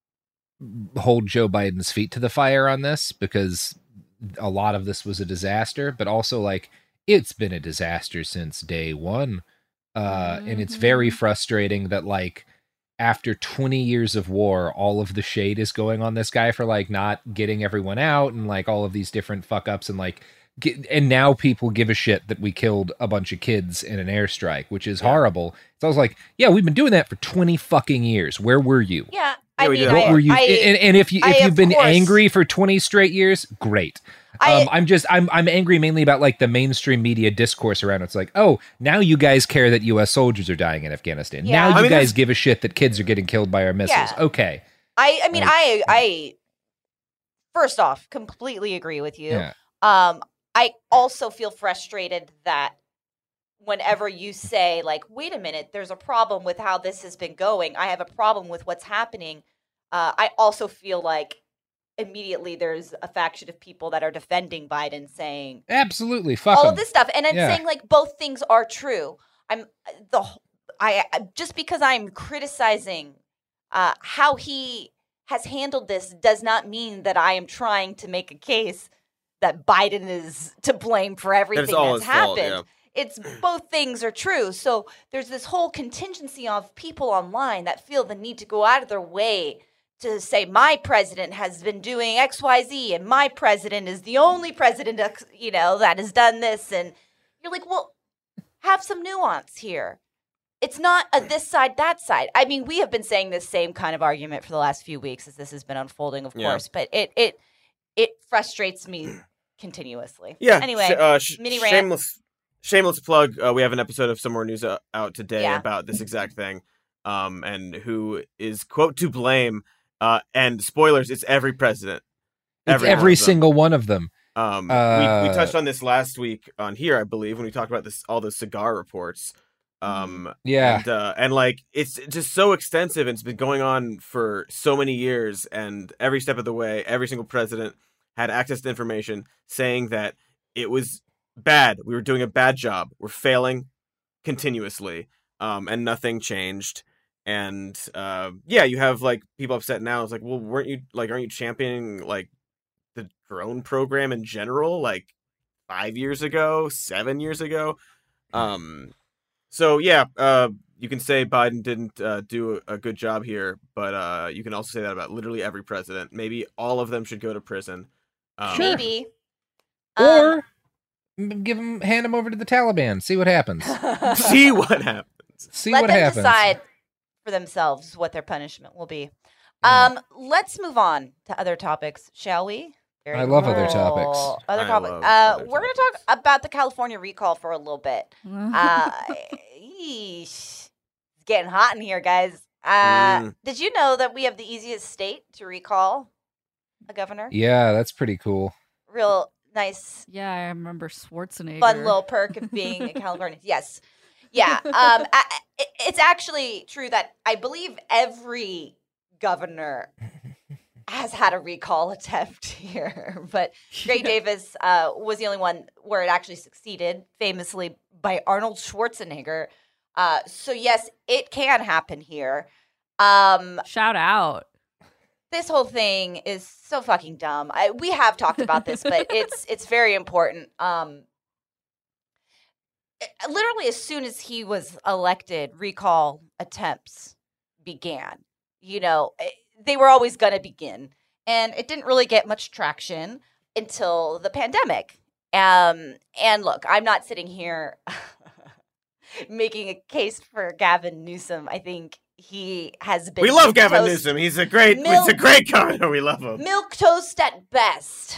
Speaker 11: hold Joe Biden's feet to the fire on this, because a lot of this was a disaster, but also like it's been a disaster since day one. And it's very frustrating that like after 20 years of war, all of the shade is going on this guy for like not getting everyone out and like all of these different fuck ups and like, and now people give a shit that we killed a bunch of kids in an airstrike, which is horrible. So I was like, yeah, we've been doing that for 20 fucking years. Where were you?
Speaker 10: Yeah.
Speaker 11: What were you? And if you've been angry for 20 straight years, great. I'm angry mainly about like the mainstream media discourse around it. It's like, oh, now you guys care that U.S. soldiers are dying in Afghanistan.
Speaker 10: Yeah.
Speaker 11: Now you guys give a shit that kids are getting killed by our missiles.
Speaker 10: Yeah.
Speaker 11: Okay.
Speaker 10: I first off completely agree with you.
Speaker 11: Yeah.
Speaker 10: I also feel frustrated that whenever you say like, wait a minute, there's a problem with how this has been going. I have a problem with what's happening. I also feel like immediately there's a faction of people that are defending Biden saying
Speaker 11: absolutely fuck
Speaker 10: all
Speaker 11: him.
Speaker 10: of this stuff. And I'm saying like both things are true. Just because I'm criticizing how he has handled this does not mean that I am trying to make a case that Biden is to blame for everything that's happened. It's both things are true. So there's this whole contingency of people online that feel the need to go out of their way to say my president has been doing X, Y, Z, and my president is the only president, that has done this. And you're like, well, have some nuance here. It's not a this side, that side. I mean, we have been saying this same kind of argument for the last few weeks as this has been unfolding, of course, but it frustrates me continuously.
Speaker 12: Yeah.
Speaker 10: Anyway, mini rant.
Speaker 12: Shameless plug. We have an episode of Some More News out today about this exact thing, and who is quote to blame. And spoilers, it's every president.
Speaker 11: Every single one of them.
Speaker 12: We touched on this last week on here, I believe, when we talked about all the cigar reports. And like it's just so extensive, and it's been going on for so many years, and every step of the way, every single president had access to information saying that it was bad. We were doing a bad job. We're failing continuously, and nothing changed. And you have like people upset now. It's like, well, aren't you championing like the drone program in general, like 5 years ago, 7 years ago? You can say Biden didn't do a good job here, but you can also say that about literally every president. Maybe all of them should go to prison.
Speaker 10: Maybe.
Speaker 11: Or hand them over to the Taliban. See what happens.
Speaker 12: See what happens.
Speaker 10: Let them decide for themselves what their punishment will be. Let's move on to other topics, shall we?
Speaker 11: I love other topics.
Speaker 10: We're going to talk about the California recall for a little bit. It's getting hot in here, guys. Did you know that we have the easiest state to recall a governor?
Speaker 11: Yeah, that's pretty cool.
Speaker 10: Real nice.
Speaker 13: Yeah, I remember Schwarzenegger.
Speaker 10: Fun little perk of being a Californian. Yes. Yeah. It's actually true that I believe every governor has had a recall attempt here, but Gray Davis was the only one where it actually succeeded, famously by Arnold Schwarzenegger. So yes, it can happen here.
Speaker 13: Shout out.
Speaker 10: This whole thing is so fucking dumb. We have talked about this, but it's very important. Literally, as soon as he was elected, recall attempts began. They were always going to begin. And it didn't really get much traction until the pandemic. And look, I'm not sitting here making a case for Gavin Newsom. I think he has been.
Speaker 12: We love Gavin Newsom. He's a great governor. We love him.
Speaker 10: Milquetoast at best,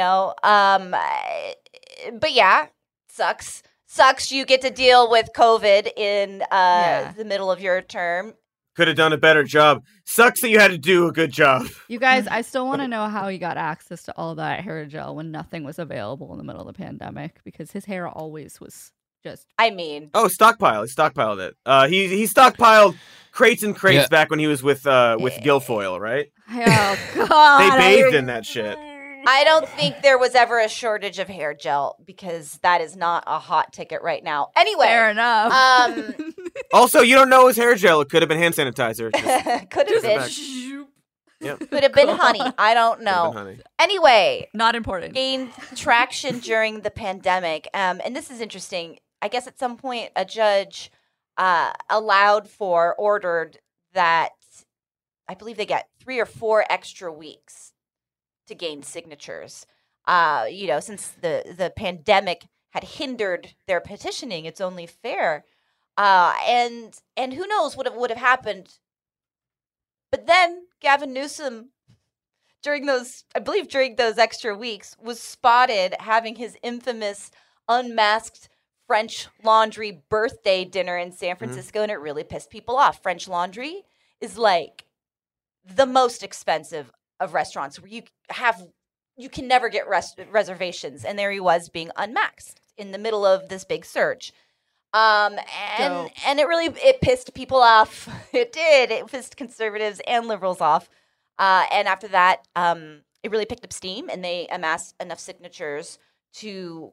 Speaker 10: But yeah, sucks. You get to deal with COVID in the middle of your term.
Speaker 12: Could have done a better job. Sucks that you had to do a good job.
Speaker 13: You guys, I still want to know how he got access to all that hair gel when nothing was available in the middle of the pandemic, because his hair always was just...
Speaker 12: stockpile. He stockpiled it. He stockpiled crates and crates back when he was with Guilfoyle, right?
Speaker 10: Oh, God.
Speaker 12: They bathed in that shit.
Speaker 10: I don't think there was ever a shortage of hair gel, because that is not a hot ticket right now. Anyway.
Speaker 13: Fair enough.
Speaker 12: Also, you don't know it was hair gel. It could have been hand sanitizer.
Speaker 10: Could have been.
Speaker 12: Yep.
Speaker 10: Could have been honey. I don't know. Anyway.
Speaker 13: Not important.
Speaker 10: Gained traction during the pandemic. And this is interesting. I guess at some point a judge ordered that I believe they get 3 or 4 extra weeks to gain signatures. Since the pandemic had hindered their petitioning, it's only fair. And who knows what would have happened. But then Gavin Newsom, during those extra weeks, was spotted having his infamous unmasked French Laundry birthday dinner in San Francisco, and it really pissed people off. French Laundry is like the most expensive of restaurants, where you can never get reservations, and there he was being unmasked in the middle of this big surge. And it pissed people off. It did. It pissed conservatives and liberals off. And after that, it really picked up steam, and they amassed enough signatures to,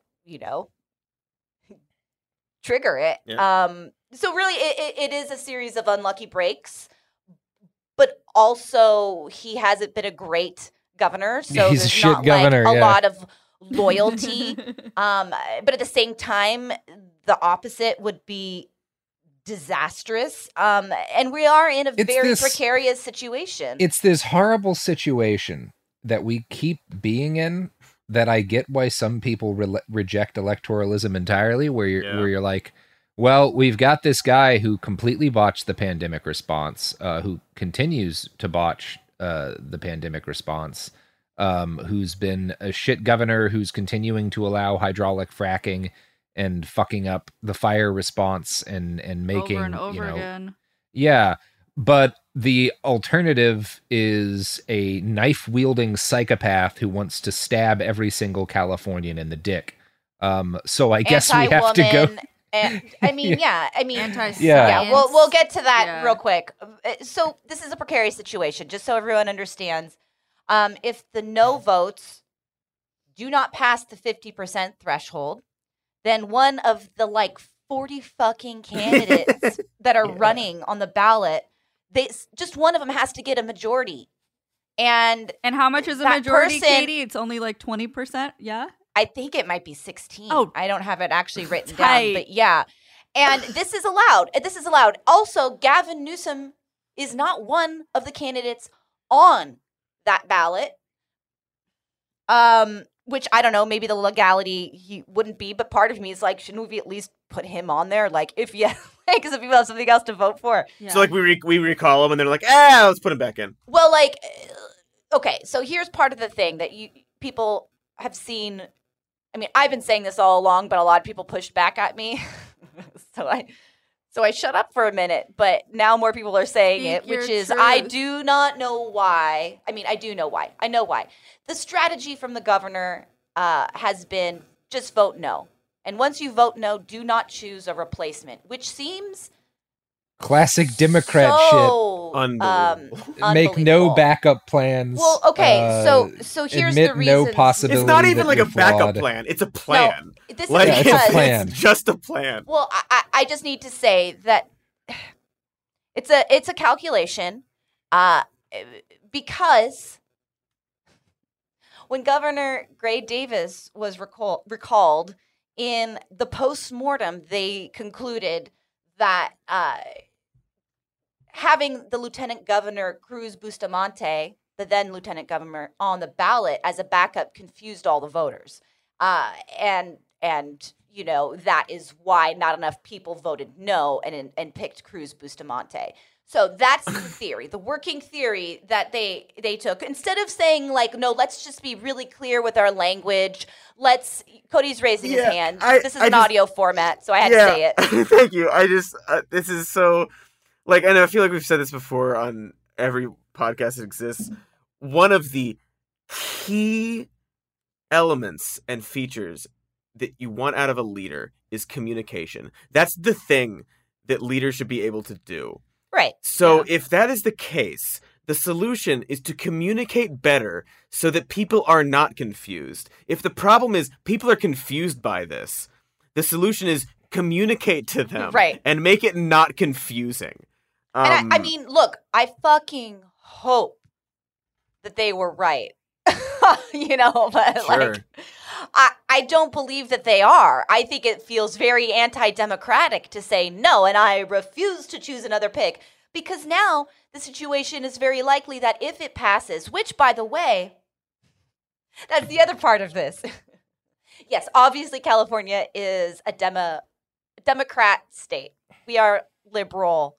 Speaker 10: trigger it. Yeah. So really, it is a series of unlucky breaks, but also he hasn't been a great governor, so
Speaker 11: he's
Speaker 10: there's
Speaker 11: a
Speaker 10: not
Speaker 11: governor,
Speaker 10: a lot of loyalty. But at the same time, the opposite would be disastrous. And we are in a very precarious situation.
Speaker 11: It's this horrible situation that we keep being in, that I get why some people reject electoralism entirely, where you're like, well, we've got this guy who completely botched the pandemic response, who continues to botch the pandemic response, who's been a shit governor, who's continuing to allow hydraulic fracking and fucking up the fire response and making
Speaker 13: over and over again.
Speaker 11: Yeah, but the alternative is a knife-wielding psychopath who wants to stab every single Californian in the dick. So I guess we have to go.
Speaker 13: Anti-science.
Speaker 10: Yeah. We'll get to that real quick. So this is a precarious situation, just so everyone understands. If the no votes do not pass the 50% threshold, then one of the like 40 fucking candidates that are running on the ballot, just one of them has to get a majority. And
Speaker 13: how much is a majority, Katie? It's only like 20%, yeah?
Speaker 10: I think it might be 16.
Speaker 13: Oh,
Speaker 10: I don't have it actually written down, but yeah. And this is allowed. Also, Gavin Newsom is not one of the candidates on that ballot. Which I don't know, maybe the legality he wouldn't be, but part of me is like, shouldn't we at least put him on there? Like, if because if people have something else to vote for.
Speaker 12: Yeah. So like we recall him and they're like, let's put him back in.
Speaker 10: Well, like, okay, so here's part of the thing that people have seen. I mean, I've been saying this all along, but a lot of people pushed back at me. So I shut up for a minute, but now more people are saying it, which is I do not know why. I mean, I do know why. I know why. The strategy from the governor has been just vote no. And once you vote no, do not choose a replacement, which seems
Speaker 11: classic Democrat shit.
Speaker 12: Unbelievable.
Speaker 11: Make no backup plans.
Speaker 10: Well, okay, so here's the reason.
Speaker 11: No possibility.
Speaker 12: It's not even like a backup
Speaker 11: flawed.
Speaker 12: plan. It's a plan.
Speaker 10: No, this
Speaker 12: like,
Speaker 10: is because
Speaker 11: it's a plan.
Speaker 12: It's just a plan.
Speaker 10: Well, I just need to say that it's a calculation, because when Governor Gray Davis was recalled in the post-mortem, they concluded that having the Lieutenant Governor Cruz Bustamante, the then Lieutenant Governor, on the ballot as a backup confused all the voters. And you know, that is why not enough people voted no and picked Cruz Bustamante. So that's the theory, the working theory that they took. Instead of saying, like, no, let's just be really clear with our language. Cody's raising his hand. This is an audio format, so I had to say it.
Speaker 12: Thank you. This is so, like, and I feel like we've said this before on every podcast that exists. One of the key elements and features that you want out of a leader is communication. That's the thing that leaders should be able to do.
Speaker 10: Right.
Speaker 12: So if that is the case, the solution is to communicate better so that people are not confused. If the problem is people are confused by this, the solution is communicate to them and make it not confusing.
Speaker 10: And I mean, look, I fucking hope that they were right. You know, but
Speaker 12: sure.
Speaker 10: Like, I don't believe that they are. I think it feels very anti-democratic to say no, and I refuse to choose another pick, because now the situation is very likely that if it passes, which, by the way, that's the other part of this. Yes, obviously California is a Democrat state. We are liberal,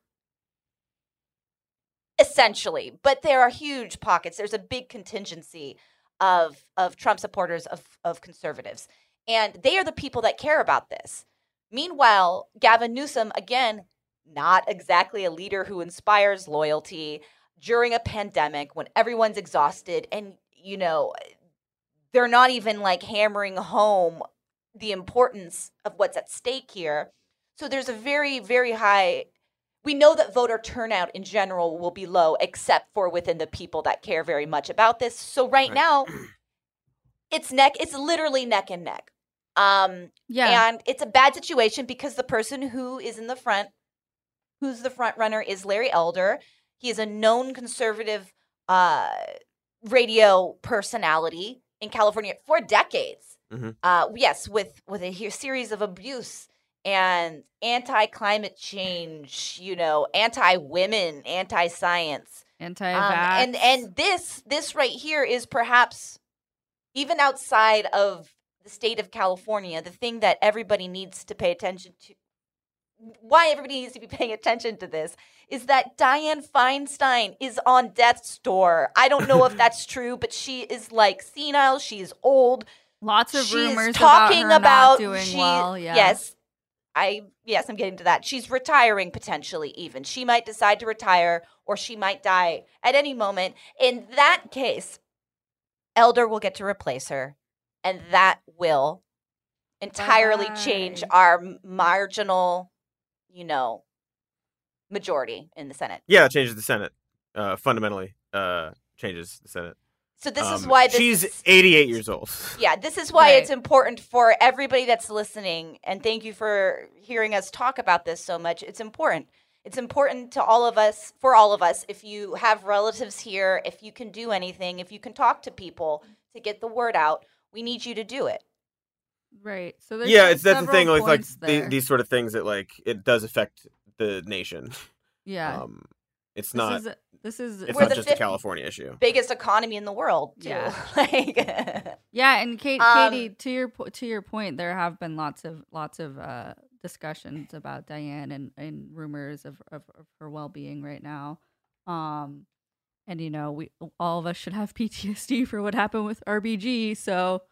Speaker 10: essentially, but there are huge pockets. There's a big contingency of Trump supporters, of conservatives. And they are the people that care about this. Meanwhile, Gavin Newsom, again, not exactly a leader who inspires loyalty during a pandemic when everyone's exhausted. And, you know, they're not even like hammering home the importance of what's at stake here. So there's a very, very high. We know that voter turnout in general will be low, except for within the people that care very much about this. So right now, it's literally neck and neck. And it's a bad situation because the person who is in the front, who's the front runner, is Larry Elder. He is a known conservative radio personality in California for decades.
Speaker 12: Mm-hmm.
Speaker 10: Yes, with a series of abuse and anti-climate change, you know, anti-women, anti-science,
Speaker 13: anti-vax.
Speaker 10: And this right here is perhaps, even outside of the state of California, the thing that everybody needs to pay attention to. Why everybody needs to be paying attention to this is that Dianne Feinstein is on death's door. I don't know if that's true, but she is like senile. She's old.
Speaker 13: Lots of rumors
Speaker 10: talking
Speaker 13: about her not doing well. Yeah.
Speaker 10: Yes. I'm getting to that. She's retiring potentially even. She might decide to retire or she might die at any moment. In that case, Elder will get to replace her, and that will entirely change our marginal, you know, majority in the Senate.
Speaker 12: Yeah, it changes the Senate. Fundamentally changes the Senate.
Speaker 10: So this is why
Speaker 12: she's 88 years old.
Speaker 10: Yeah, this is why it's important for everybody that's listening, and thank you for hearing us talk about this so much. It's important. It's important to all of us, for all of us, if you have relatives here, if you can do anything, if you can talk to people to get the word out, we need you to do it.
Speaker 13: Right. So
Speaker 12: that's the thing. Like these sort of things that like it does affect the nation.
Speaker 13: Yeah.
Speaker 12: It's
Speaker 10: We're
Speaker 12: not
Speaker 10: the
Speaker 12: just a California issue.
Speaker 10: Biggest economy in the world, too.
Speaker 13: Yeah. Yeah, and Katie, to your point, there have been lots of discussions about Diane and rumors of her well-being right now. And we all of us should have PTSD for what happened with RBG, so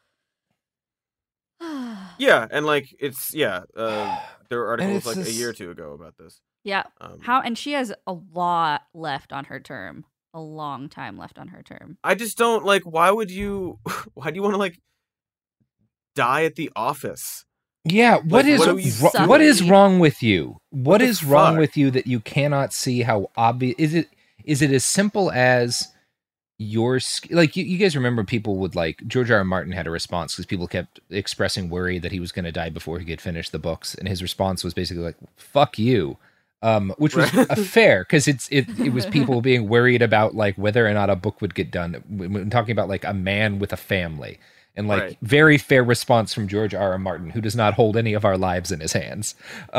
Speaker 12: yeah, and like there were articles like a year or two ago about this.
Speaker 13: Yeah. And she has a lot left on her term. A long time left on her term.
Speaker 12: I just don't why do you want to die at the office?
Speaker 11: Yeah, what is wrong with you? What is wrong with you that you cannot see how obvious is it as simple as you guys remember people would George R. R. Martin had a response because people kept expressing worry that he was going to die before he could finish the books, and his response was basically fuck you. Which was fair because it was people being worried about whether or not a book would get done. When talking about a man with a family, and very fair response from George R. R. Martin, who does not hold any of our lives in his hands.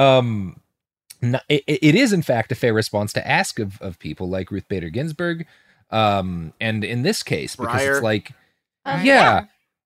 Speaker 11: It is in fact a fair response to ask of people like Ruth Bader Ginsburg, and in this case because
Speaker 10: Breyer.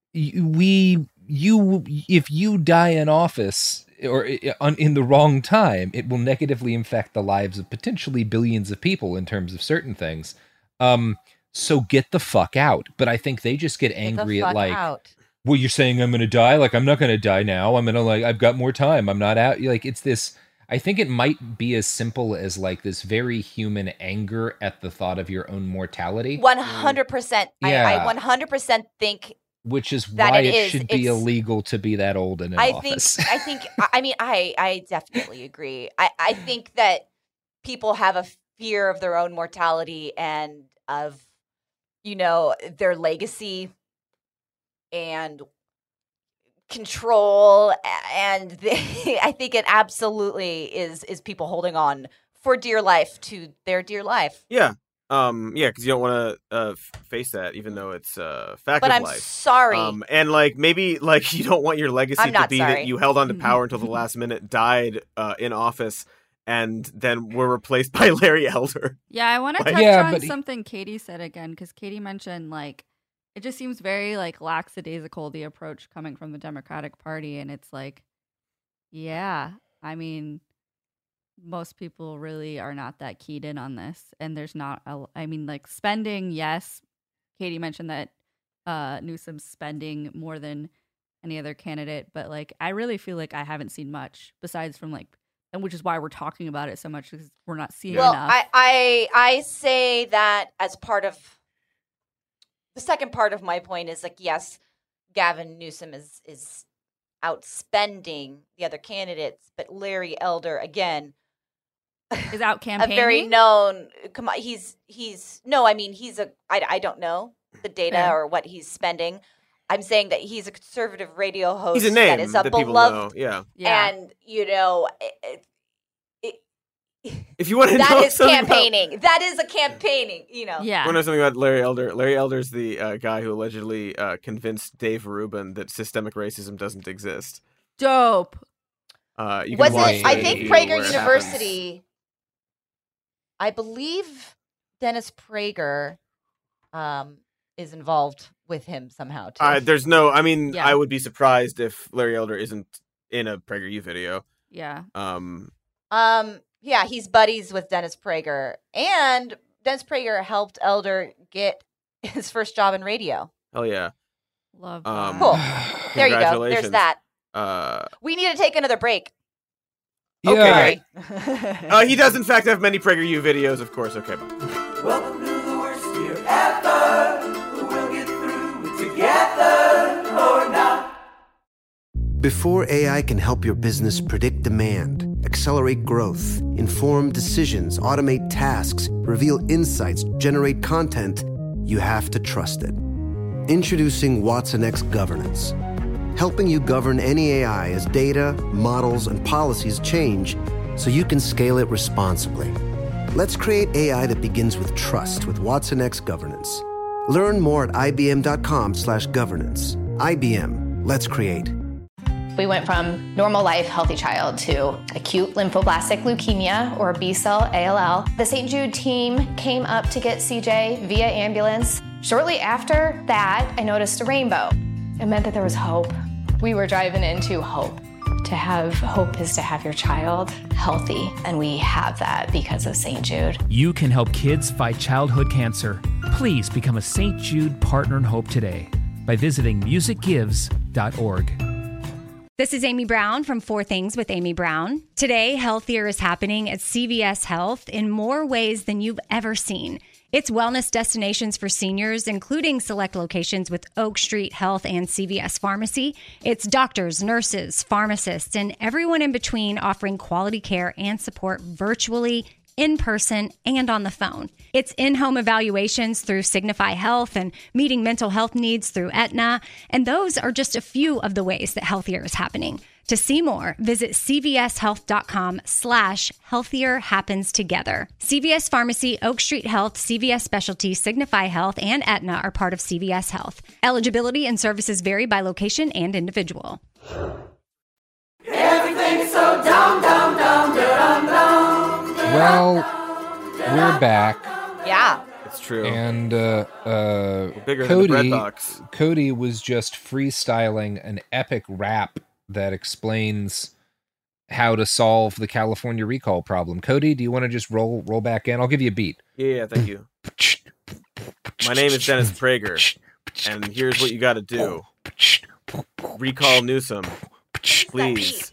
Speaker 11: if you die in office or in the wrong time, it will negatively affect the lives of potentially billions of people in terms of certain things. So get the fuck out. But I think they just get angry at well, you're saying I'm going to die? I'm not going to die now. I'm going to I've got more time. I'm not out. It's this, I think it might be as simple as this very human anger at the thought of your own mortality.
Speaker 10: 100%.
Speaker 11: Yeah.
Speaker 10: I 100% think
Speaker 11: which is why it should be illegal to be that old in an office.
Speaker 10: I definitely agree. I think that people have a fear of their own mortality and of, their legacy and control. And I think it absolutely is people holding on for dear life to their dear life.
Speaker 12: Yeah. Because you don't want to face that, even though it's fact of life.
Speaker 10: But I'm sorry.
Speaker 12: And maybe you don't want your legacy to be that you held on to power until the last minute, died in office, and then were replaced by Larry Elder.
Speaker 13: Yeah, I want to touch on something Katie said again, because Katie mentioned it just seems very lackadaisical, the approach coming from the Democratic Party, and it's most people really are not that keyed in on this, and there's not spending. Yes, Katie mentioned that Newsom's spending more than any other candidate, but I really feel I haven't seen much besides from and which is why we're talking about it so much, because we're not seeing enough.
Speaker 10: I say that as part of the second part of my point is yes, Gavin Newsom is outspending the other candidates, but Larry Elder again
Speaker 13: is out campaigning.
Speaker 10: A very known. Come on, he's I don't know the data or what he's spending. I'm saying that he's a conservative radio host.
Speaker 12: He's a name
Speaker 10: that is a
Speaker 12: that
Speaker 10: beloved.
Speaker 12: People know.
Speaker 10: Yeah. And
Speaker 12: if you want to know
Speaker 10: that is
Speaker 12: something
Speaker 10: campaigning. That is a campaigning.
Speaker 13: Yeah.
Speaker 12: You want to know something about Larry Elder? Larry Elder's the guy who allegedly convinced Dave Rubin that systemic racism doesn't exist.
Speaker 13: Dope.
Speaker 12: You can watch
Speaker 10: I think Prager University. I believe Dennis Prager is involved with him somehow too.
Speaker 12: There's no. I would be surprised if Larry Elder isn't in a PragerU video.
Speaker 13: Yeah.
Speaker 10: Yeah, he's buddies with Dennis Prager, and Dennis Prager helped Elder get his first job in radio.
Speaker 12: Hell yeah.
Speaker 13: Love
Speaker 10: that. Cool. There you go. There's that. We need to take another break.
Speaker 11: Yeah.
Speaker 10: Okay.
Speaker 12: He does, in fact, have many PragerU videos, of course. Okay, bye.
Speaker 9: Welcome to the worst year ever. We'll get through it together or not.
Speaker 1: Before AI can help your business predict demand, accelerate growth, inform decisions, automate tasks, reveal insights, generate content, you have to trust it. Introducing Watson X Governance, helping you govern any AI as data, models, and policies change so you can scale it responsibly. Let's create AI that begins with trust with Watson X Governance. Learn more at ibm.com/governance. IBM, let's create.
Speaker 6: We went from normal life, healthy child to acute lymphoblastic leukemia or B-cell ALL. The St. Jude team came up to get CJ via ambulance. Shortly after that, I noticed a rainbow. It meant that there was hope. We were driving into hope. To have hope is to have your child healthy, and we have that because of St. Jude.
Speaker 7: You can help kids fight childhood cancer. Please become a St. Jude Partner in Hope today by visiting musicgives.org.
Speaker 16: This is Amy Brown from 4 Things with Amy Brown. Today, Healthier is happening at CVS Health in more ways than you've ever seen. It's wellness destinations for seniors, including select locations with Oak Street Health and CVS Pharmacy. It's doctors, nurses, pharmacists, and everyone in between offering quality care and support virtually, in person, and on the phone. It's in-home evaluations through Signify Health and meeting mental health needs through Aetna. And those are just a few of the ways that Healthier is happening. To see more, visit cvshealth.com/healthier happens together. CVS Pharmacy, Oak Street Health, CVS Specialty, Signify Health, and Aetna are part of CVS Health. Eligibility and services vary by location and individual.
Speaker 9: Everything's so dumb, dumb, dumb, dumb, dumb.
Speaker 11: Well, we're back.
Speaker 10: Yeah.
Speaker 12: It's true.
Speaker 11: And
Speaker 12: bigger than the bread box.
Speaker 11: Cody was just freestyling an epic rap that explains how to solve the California recall problem. Cody, do you want to just roll back in? I'll give you a beat.
Speaker 12: Yeah, thank you. My name is Dennis Prager, and here's what you got to do. Recall Newsom, please.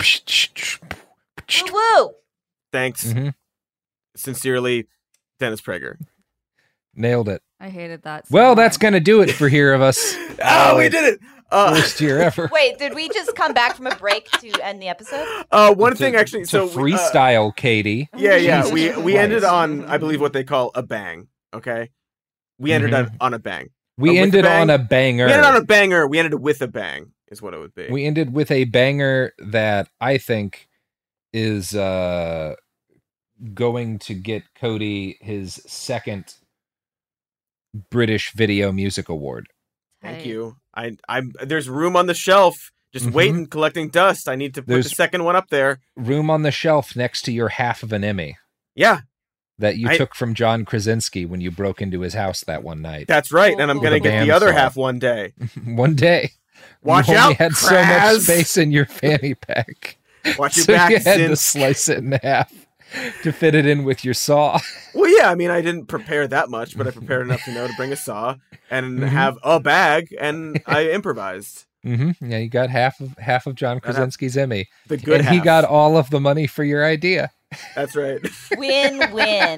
Speaker 10: Woo!
Speaker 12: Thanks.
Speaker 11: Mm-hmm.
Speaker 12: Sincerely, Dennis Prager.
Speaker 11: Nailed it.
Speaker 13: I hated that. So
Speaker 11: Well,
Speaker 13: much.
Speaker 11: that's going to do it for Here of Us.
Speaker 12: We did it!
Speaker 11: Worst year ever.
Speaker 10: Wait, did we just come back from a break to end the episode?
Speaker 12: One thing actually, so
Speaker 11: freestyle, Katie.
Speaker 12: Yeah.
Speaker 11: Jesus
Speaker 12: We ended
Speaker 11: Christ.
Speaker 12: on, I believe, what they call a bang. Okay, we ended on a bang.
Speaker 11: We ended on a banger.
Speaker 12: We ended on a banger. We ended with a bang, is what it would be.
Speaker 11: We ended with a banger that I think is going to get Cody his second British Video Music Award.
Speaker 12: Thank you. I'm there's room on the shelf, just waiting, collecting dust. I need to put the second one up there.
Speaker 11: Room on the shelf next to your half of an Emmy.
Speaker 12: Yeah.
Speaker 11: That you took from John Krasinski when you broke into his house that one night.
Speaker 12: That's right, and I'm going to get the other half one day.
Speaker 11: One day.
Speaker 12: Watch
Speaker 11: you
Speaker 12: out,
Speaker 11: only had so much
Speaker 12: Kraz.
Speaker 11: space in your fanny pack.
Speaker 12: Watch your
Speaker 11: so
Speaker 12: back,
Speaker 11: you had to
Speaker 12: Zinz.
Speaker 11: slice it in half to fit it in with your saw.
Speaker 12: Well, yeah, I mean, I didn't prepare that much, but I prepared enough to know to bring a saw and have a bag, and I improvised.
Speaker 11: Mm-hmm. Yeah, you got half of John Krasinski's Emmy.
Speaker 12: The good
Speaker 11: and he
Speaker 12: half.
Speaker 11: got all of the money for your idea.
Speaker 12: That's right.
Speaker 10: Win-win.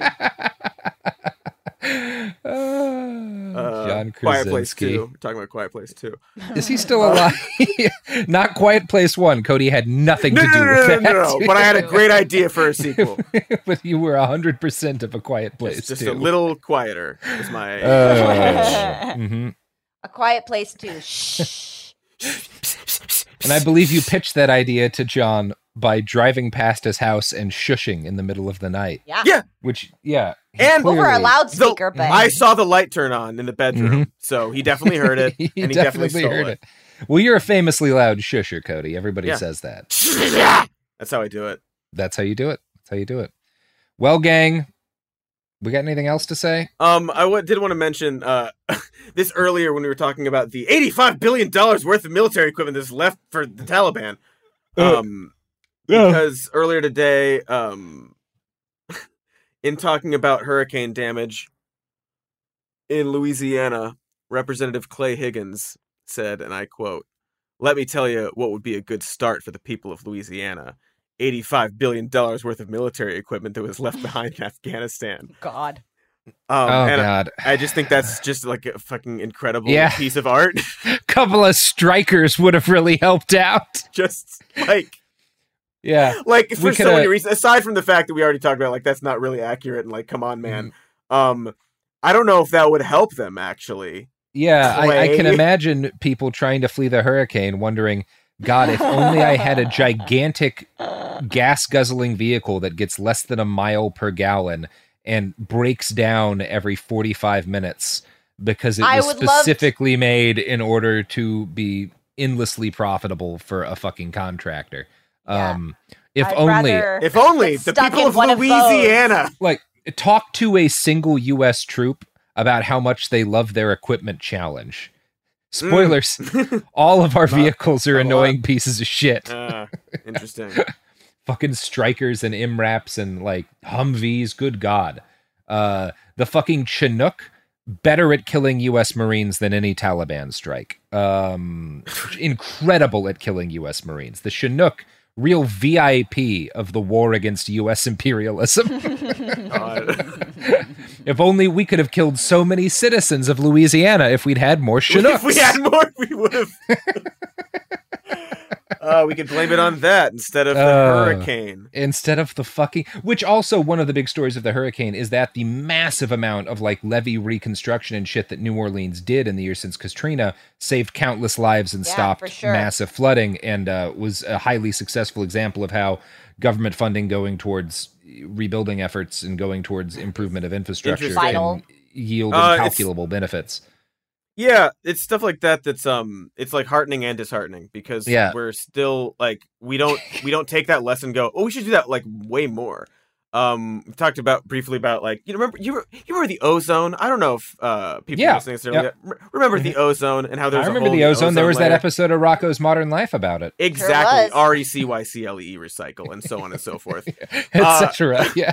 Speaker 11: John Krasinski.
Speaker 12: Quiet Place 2. We're talking about Quiet Place 2.
Speaker 11: Is he still alive? Not Quiet Place 1. Cody had nothing to do with that.
Speaker 12: No, but I had a great idea for a sequel.
Speaker 11: But you were 100% of A Quiet Place
Speaker 12: Just
Speaker 11: too.
Speaker 12: a little quieter was my
Speaker 11: Mm-hmm.
Speaker 10: A Quiet Place too. Shh.
Speaker 11: And I believe you pitched that idea to John by driving past his house and shushing in the middle of the night.
Speaker 10: Yeah.
Speaker 12: Yeah.
Speaker 11: Which, yeah.
Speaker 12: And
Speaker 10: over a loudspeaker, but
Speaker 12: I saw the light turn on in the bedroom, so he definitely heard it,
Speaker 11: he
Speaker 12: and he definitely stole
Speaker 11: heard
Speaker 12: it.
Speaker 11: Well, you're a famously loud shusher, Cody. Everybody
Speaker 12: Yeah.
Speaker 11: says that.
Speaker 12: That's how I do it.
Speaker 11: That's how you do it. That's how you do it. Well, gang, we got anything else to say?
Speaker 12: I did want to mention this earlier when we were talking about the $85 billion worth of military equipment that's left for the Taliban. Because earlier today, in talking about hurricane damage in Louisiana, Representative Clay Higgins said, and I quote, "Let me tell you what would be a good start for the people of Louisiana. $85 billion worth of military equipment that was left behind in Afghanistan."
Speaker 10: God.
Speaker 11: God.
Speaker 12: I just think that's just like a fucking incredible
Speaker 11: Yeah.
Speaker 12: piece of art.
Speaker 11: Couple of strikers would have really helped out.
Speaker 12: Just like,
Speaker 11: yeah,
Speaker 12: like for
Speaker 11: We
Speaker 12: so
Speaker 11: coulda-
Speaker 12: many reasons. Aside from the fact that we already talked about, like, that's not really accurate, and like, come on, man. I don't know if that would help them actually.
Speaker 11: Yeah, I can imagine people trying to flee the hurricane wondering, God, if only I had a gigantic gas-guzzling vehicle that gets less than a mile per gallon and breaks down every 45 minutes because it was specifically made in order to be endlessly profitable for a fucking contractor.
Speaker 10: Yeah.
Speaker 11: If only
Speaker 12: the people of Louisiana,
Speaker 11: like, talk to a single U.S. troop about how much they love their equipment challenge. Spoilers, all of our vehicles are annoying pieces of shit.
Speaker 12: Interesting.
Speaker 11: Fucking Strikers and MRAPs and, like, Humvees, good God. The fucking Chinook, better at killing U.S. Marines than any Taliban strike. Incredible at killing U.S. Marines. The Chinook, real VIP of the war against U.S. imperialism. If only we could have killed so many citizens of Louisiana if we'd had more Chinooks.
Speaker 12: If we had more, we would have. We could blame it on that instead of the hurricane.
Speaker 11: Instead of the fucking... Which also, one of the big stories of the hurricane is that the massive amount of, like, levee reconstruction and shit that New Orleans did in the years since Katrina saved countless lives and stopped massive flooding, and was a highly successful example of how government funding going towards rebuilding efforts and going towards improvement of infrastructure can yield incalculable benefits.
Speaker 12: Yeah, it's stuff like that that's it's like heartening and disheartening because we're still like we don't take that lesson and go, oh, we should do that like way more. We talked about briefly about, like, you remember the ozone? I don't know if people listening necessarily remember the ozone and how there's
Speaker 11: I remember the ozone. There was that episode of Rocko's Modern Life about it.
Speaker 12: Exactly. RECYCLE recycle and so on and so forth.
Speaker 11: Etc. Yes.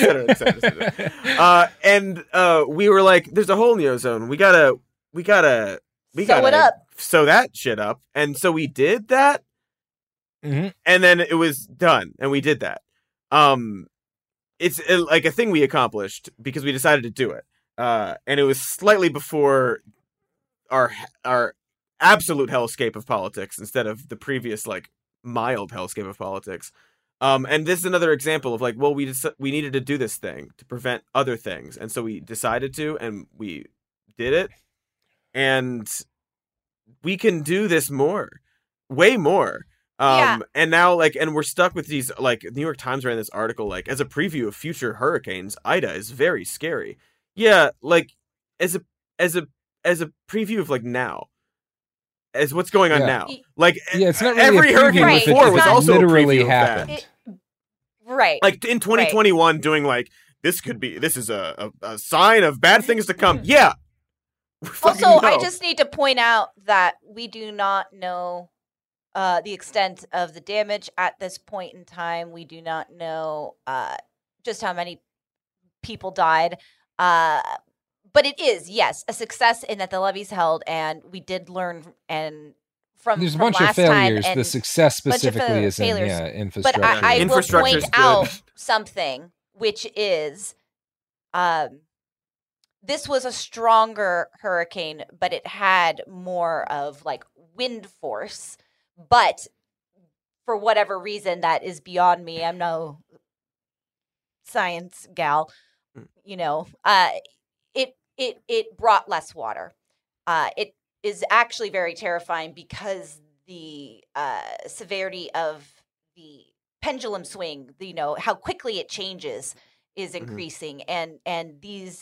Speaker 12: etc. And we were like, there's a hole in the ozone. We gotta
Speaker 10: sew it up.
Speaker 12: Sew that shit up. And so we did that.
Speaker 11: Mm-hmm.
Speaker 12: And then it was done. And we did that. It's like a thing we accomplished because we decided to do it. And it was slightly before our absolute hellscape of politics instead of the previous, like, mild hellscape of politics. And this is another example of, like, well, we needed to do this thing to prevent other things. And so we decided to, and we did it. And we can do this more, way more. And now, like, and we're stuck with these, like, New York Times ran this article, like, as a preview of future hurricanes, Ida is very scary. Yeah, like, as a preview of, like, now, as what's going on now. Like,
Speaker 11: it's not really
Speaker 12: every hurricane before was also
Speaker 11: literally
Speaker 12: a preview
Speaker 11: happened.
Speaker 12: of that.
Speaker 10: Right.
Speaker 12: Like, in 2021, doing, like, this is a sign of bad things to come. Yeah.
Speaker 10: Also, I just need to point out that we do not know the extent of the damage at this point in time. We do not know just how many people died. But it is, yes, a success in that the levees held, and we did learn from
Speaker 11: there's a bunch of failures. The success specifically is in infrastructure.
Speaker 10: But I will point out something, which is this was a stronger hurricane, but it had more of, like, wind force. But for whatever reason that is beyond me, I'm no science gal, it brought less water. It is actually very terrifying because the severity of the pendulum swing, how quickly it changes, is increasing, and the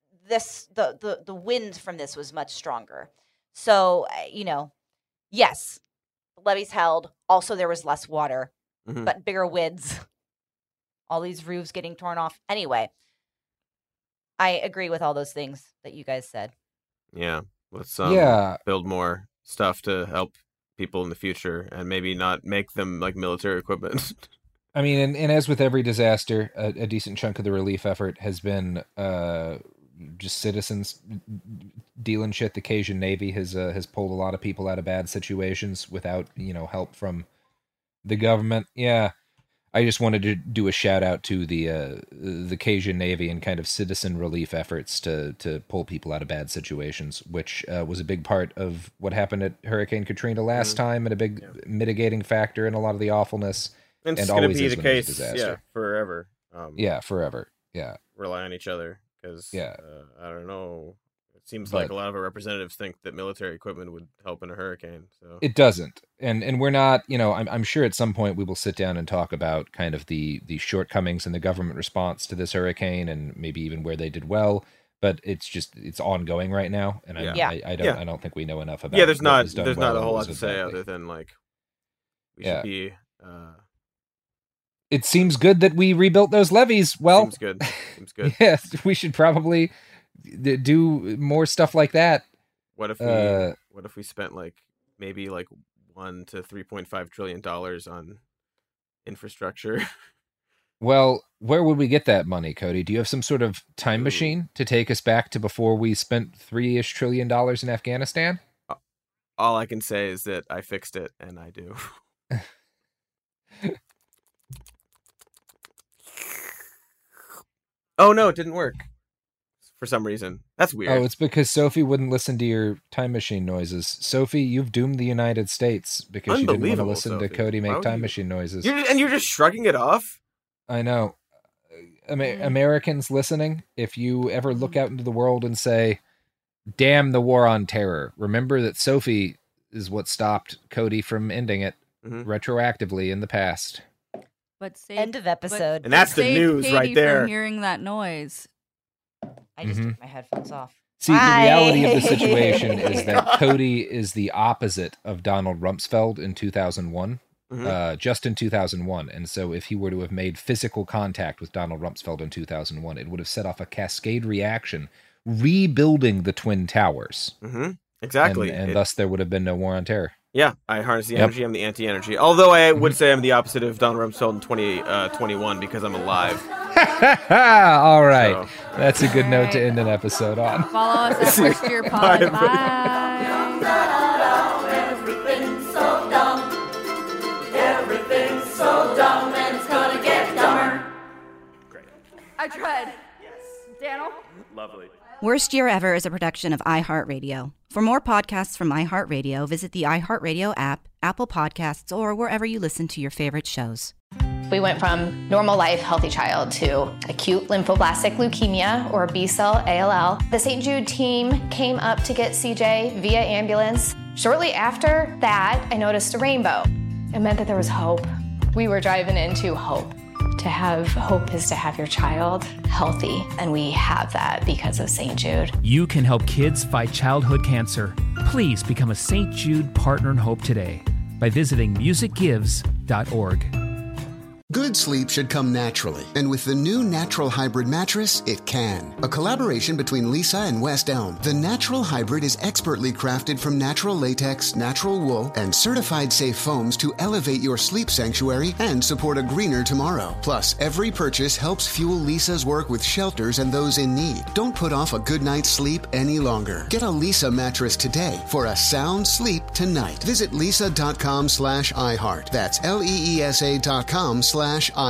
Speaker 10: wind from this was much stronger. So yes. Levees held. Also, there was less water, but bigger winds. All these roofs getting torn off. Anyway, I agree with all those things that you guys said.
Speaker 12: Yeah, let's build more stuff to help people in the future, and maybe not make them like military equipment.
Speaker 11: I mean, and as with every disaster, a decent chunk of the relief effort has been just citizens dealing shit. The Cajun Navy has pulled a lot of people out of bad situations without help from the government. Yeah, I just wanted to do a shout out to the Cajun Navy and kind of citizen relief efforts to pull people out of bad situations, which was a big part of what happened at Hurricane Katrina last time, and a big mitigating factor in a lot of the awfulness.
Speaker 12: And it's going to be the case, forever.
Speaker 11: Forever. Yeah,
Speaker 12: rely on each other because I don't know. It seems like a lot of our representatives think that military equipment would help in a hurricane. So
Speaker 11: it doesn't, and we're not. I'm sure at some point we will sit down and talk about kind of the shortcomings in the government response to this hurricane, and maybe even where they did well. But it's ongoing right now, and I don't think we know enough about.
Speaker 12: Yeah, there's not a whole lot to say other than like we should be.
Speaker 11: It seems good that we rebuilt those levees. Well,
Speaker 12: seems good.
Speaker 11: Yeah, we should probably do more stuff like that.
Speaker 12: What if we spent like maybe like $1 to $3.5 trillion on infrastructure?
Speaker 11: Well, where would we get that money, Cody? Do you have some sort of time machine to take us back to before we spent $3-ish trillion in Afghanistan?
Speaker 12: All I can say is that I fixed it, and I do. Oh no, it didn't work. For some reason. That's weird.
Speaker 11: Oh, it's because Sophie wouldn't listen to your time machine noises. Sophie, you've doomed the United States because you didn't want to listen to Cody make time machine noises.
Speaker 12: You're just shrugging it off?
Speaker 11: I know. Americans listening, if you ever look out into the world and say, damn the war on terror, remember that Sophie is what stopped Cody from ending it retroactively in the past.
Speaker 13: But
Speaker 10: end of episode.
Speaker 12: And that's the news
Speaker 13: Katie
Speaker 12: right there.
Speaker 13: From hearing that noise.
Speaker 10: I just took my headphones off.
Speaker 11: See, the reality of the situation is that Cody is the opposite of Donald Rumsfeld in 2001. Just in 2001. And so if he were to have made physical contact with Donald Rumsfeld in 2001, it would have set off a cascade reaction, rebuilding the Twin Towers.
Speaker 12: Exactly.
Speaker 11: And thus there would have been no war on terror.
Speaker 12: Yeah, I harness the energy, I'm the anti-energy. Although I would say I'm the opposite of Donald Rumsfeld in 2021 because I'm alive.
Speaker 11: All right. So. That's a good note to end an episode on.
Speaker 13: Follow us at Worst Year Pod. Bye.
Speaker 9: Everything's so dumb. Everything's so dumb and it's gonna get dumber.
Speaker 15: Great.
Speaker 13: I tried.
Speaker 15: Yes.
Speaker 13: Daniel?
Speaker 15: Lovely.
Speaker 8: Worst Year Ever is a production of iHeartRadio. For more podcasts from iHeartRadio, visit the iHeartRadio app, Apple Podcasts, or wherever you listen to your favorite shows.
Speaker 6: We went from normal life, healthy child to acute lymphoblastic leukemia or B-cell ALL. The St. Jude team came up to get CJ via ambulance. Shortly after that, I noticed a rainbow. It meant that there was hope. We were driving into hope. To have hope is to have your child healthy, and we have that because of St. Jude.
Speaker 7: You can help kids fight childhood cancer. Please become a St. Jude Partner in Hope today by visiting musicgives.org.
Speaker 17: Good sleep should come naturally, and with the new Natural Hybrid mattress, it can. A collaboration between Lisa and West Elm, the Natural Hybrid is expertly crafted from natural latex, natural wool, and certified safe foams to elevate your sleep sanctuary and support a greener tomorrow. Plus, every purchase helps fuel Lisa's work with shelters and those in need. Don't put off a good night's sleep any longer. Get a Lisa mattress today for a sound sleep tonight. Visit lisa.com/iHeart. That's LEESA.com/iHeart.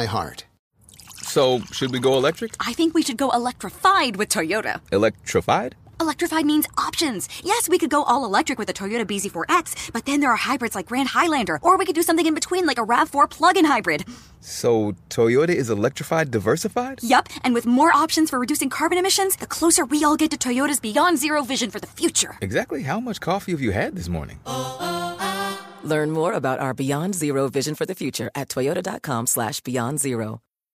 Speaker 18: So, should we go electric?
Speaker 19: I think we should go electrified with Toyota.
Speaker 18: Electrified?
Speaker 19: Electrified means options. Yes, we could go all electric with the Toyota BZ4X, but then there are hybrids like Grand Highlander, or we could do something in between like a RAV4 plug-in hybrid.
Speaker 18: So, Toyota is electrified diversified?
Speaker 19: Yup, and with more options for reducing carbon emissions, the closer we all get to Toyota's Beyond Zero vision for the future.
Speaker 18: Exactly how much coffee have you had this morning?
Speaker 20: Learn more about our Beyond Zero vision for the future at toyota.com/beyond zero.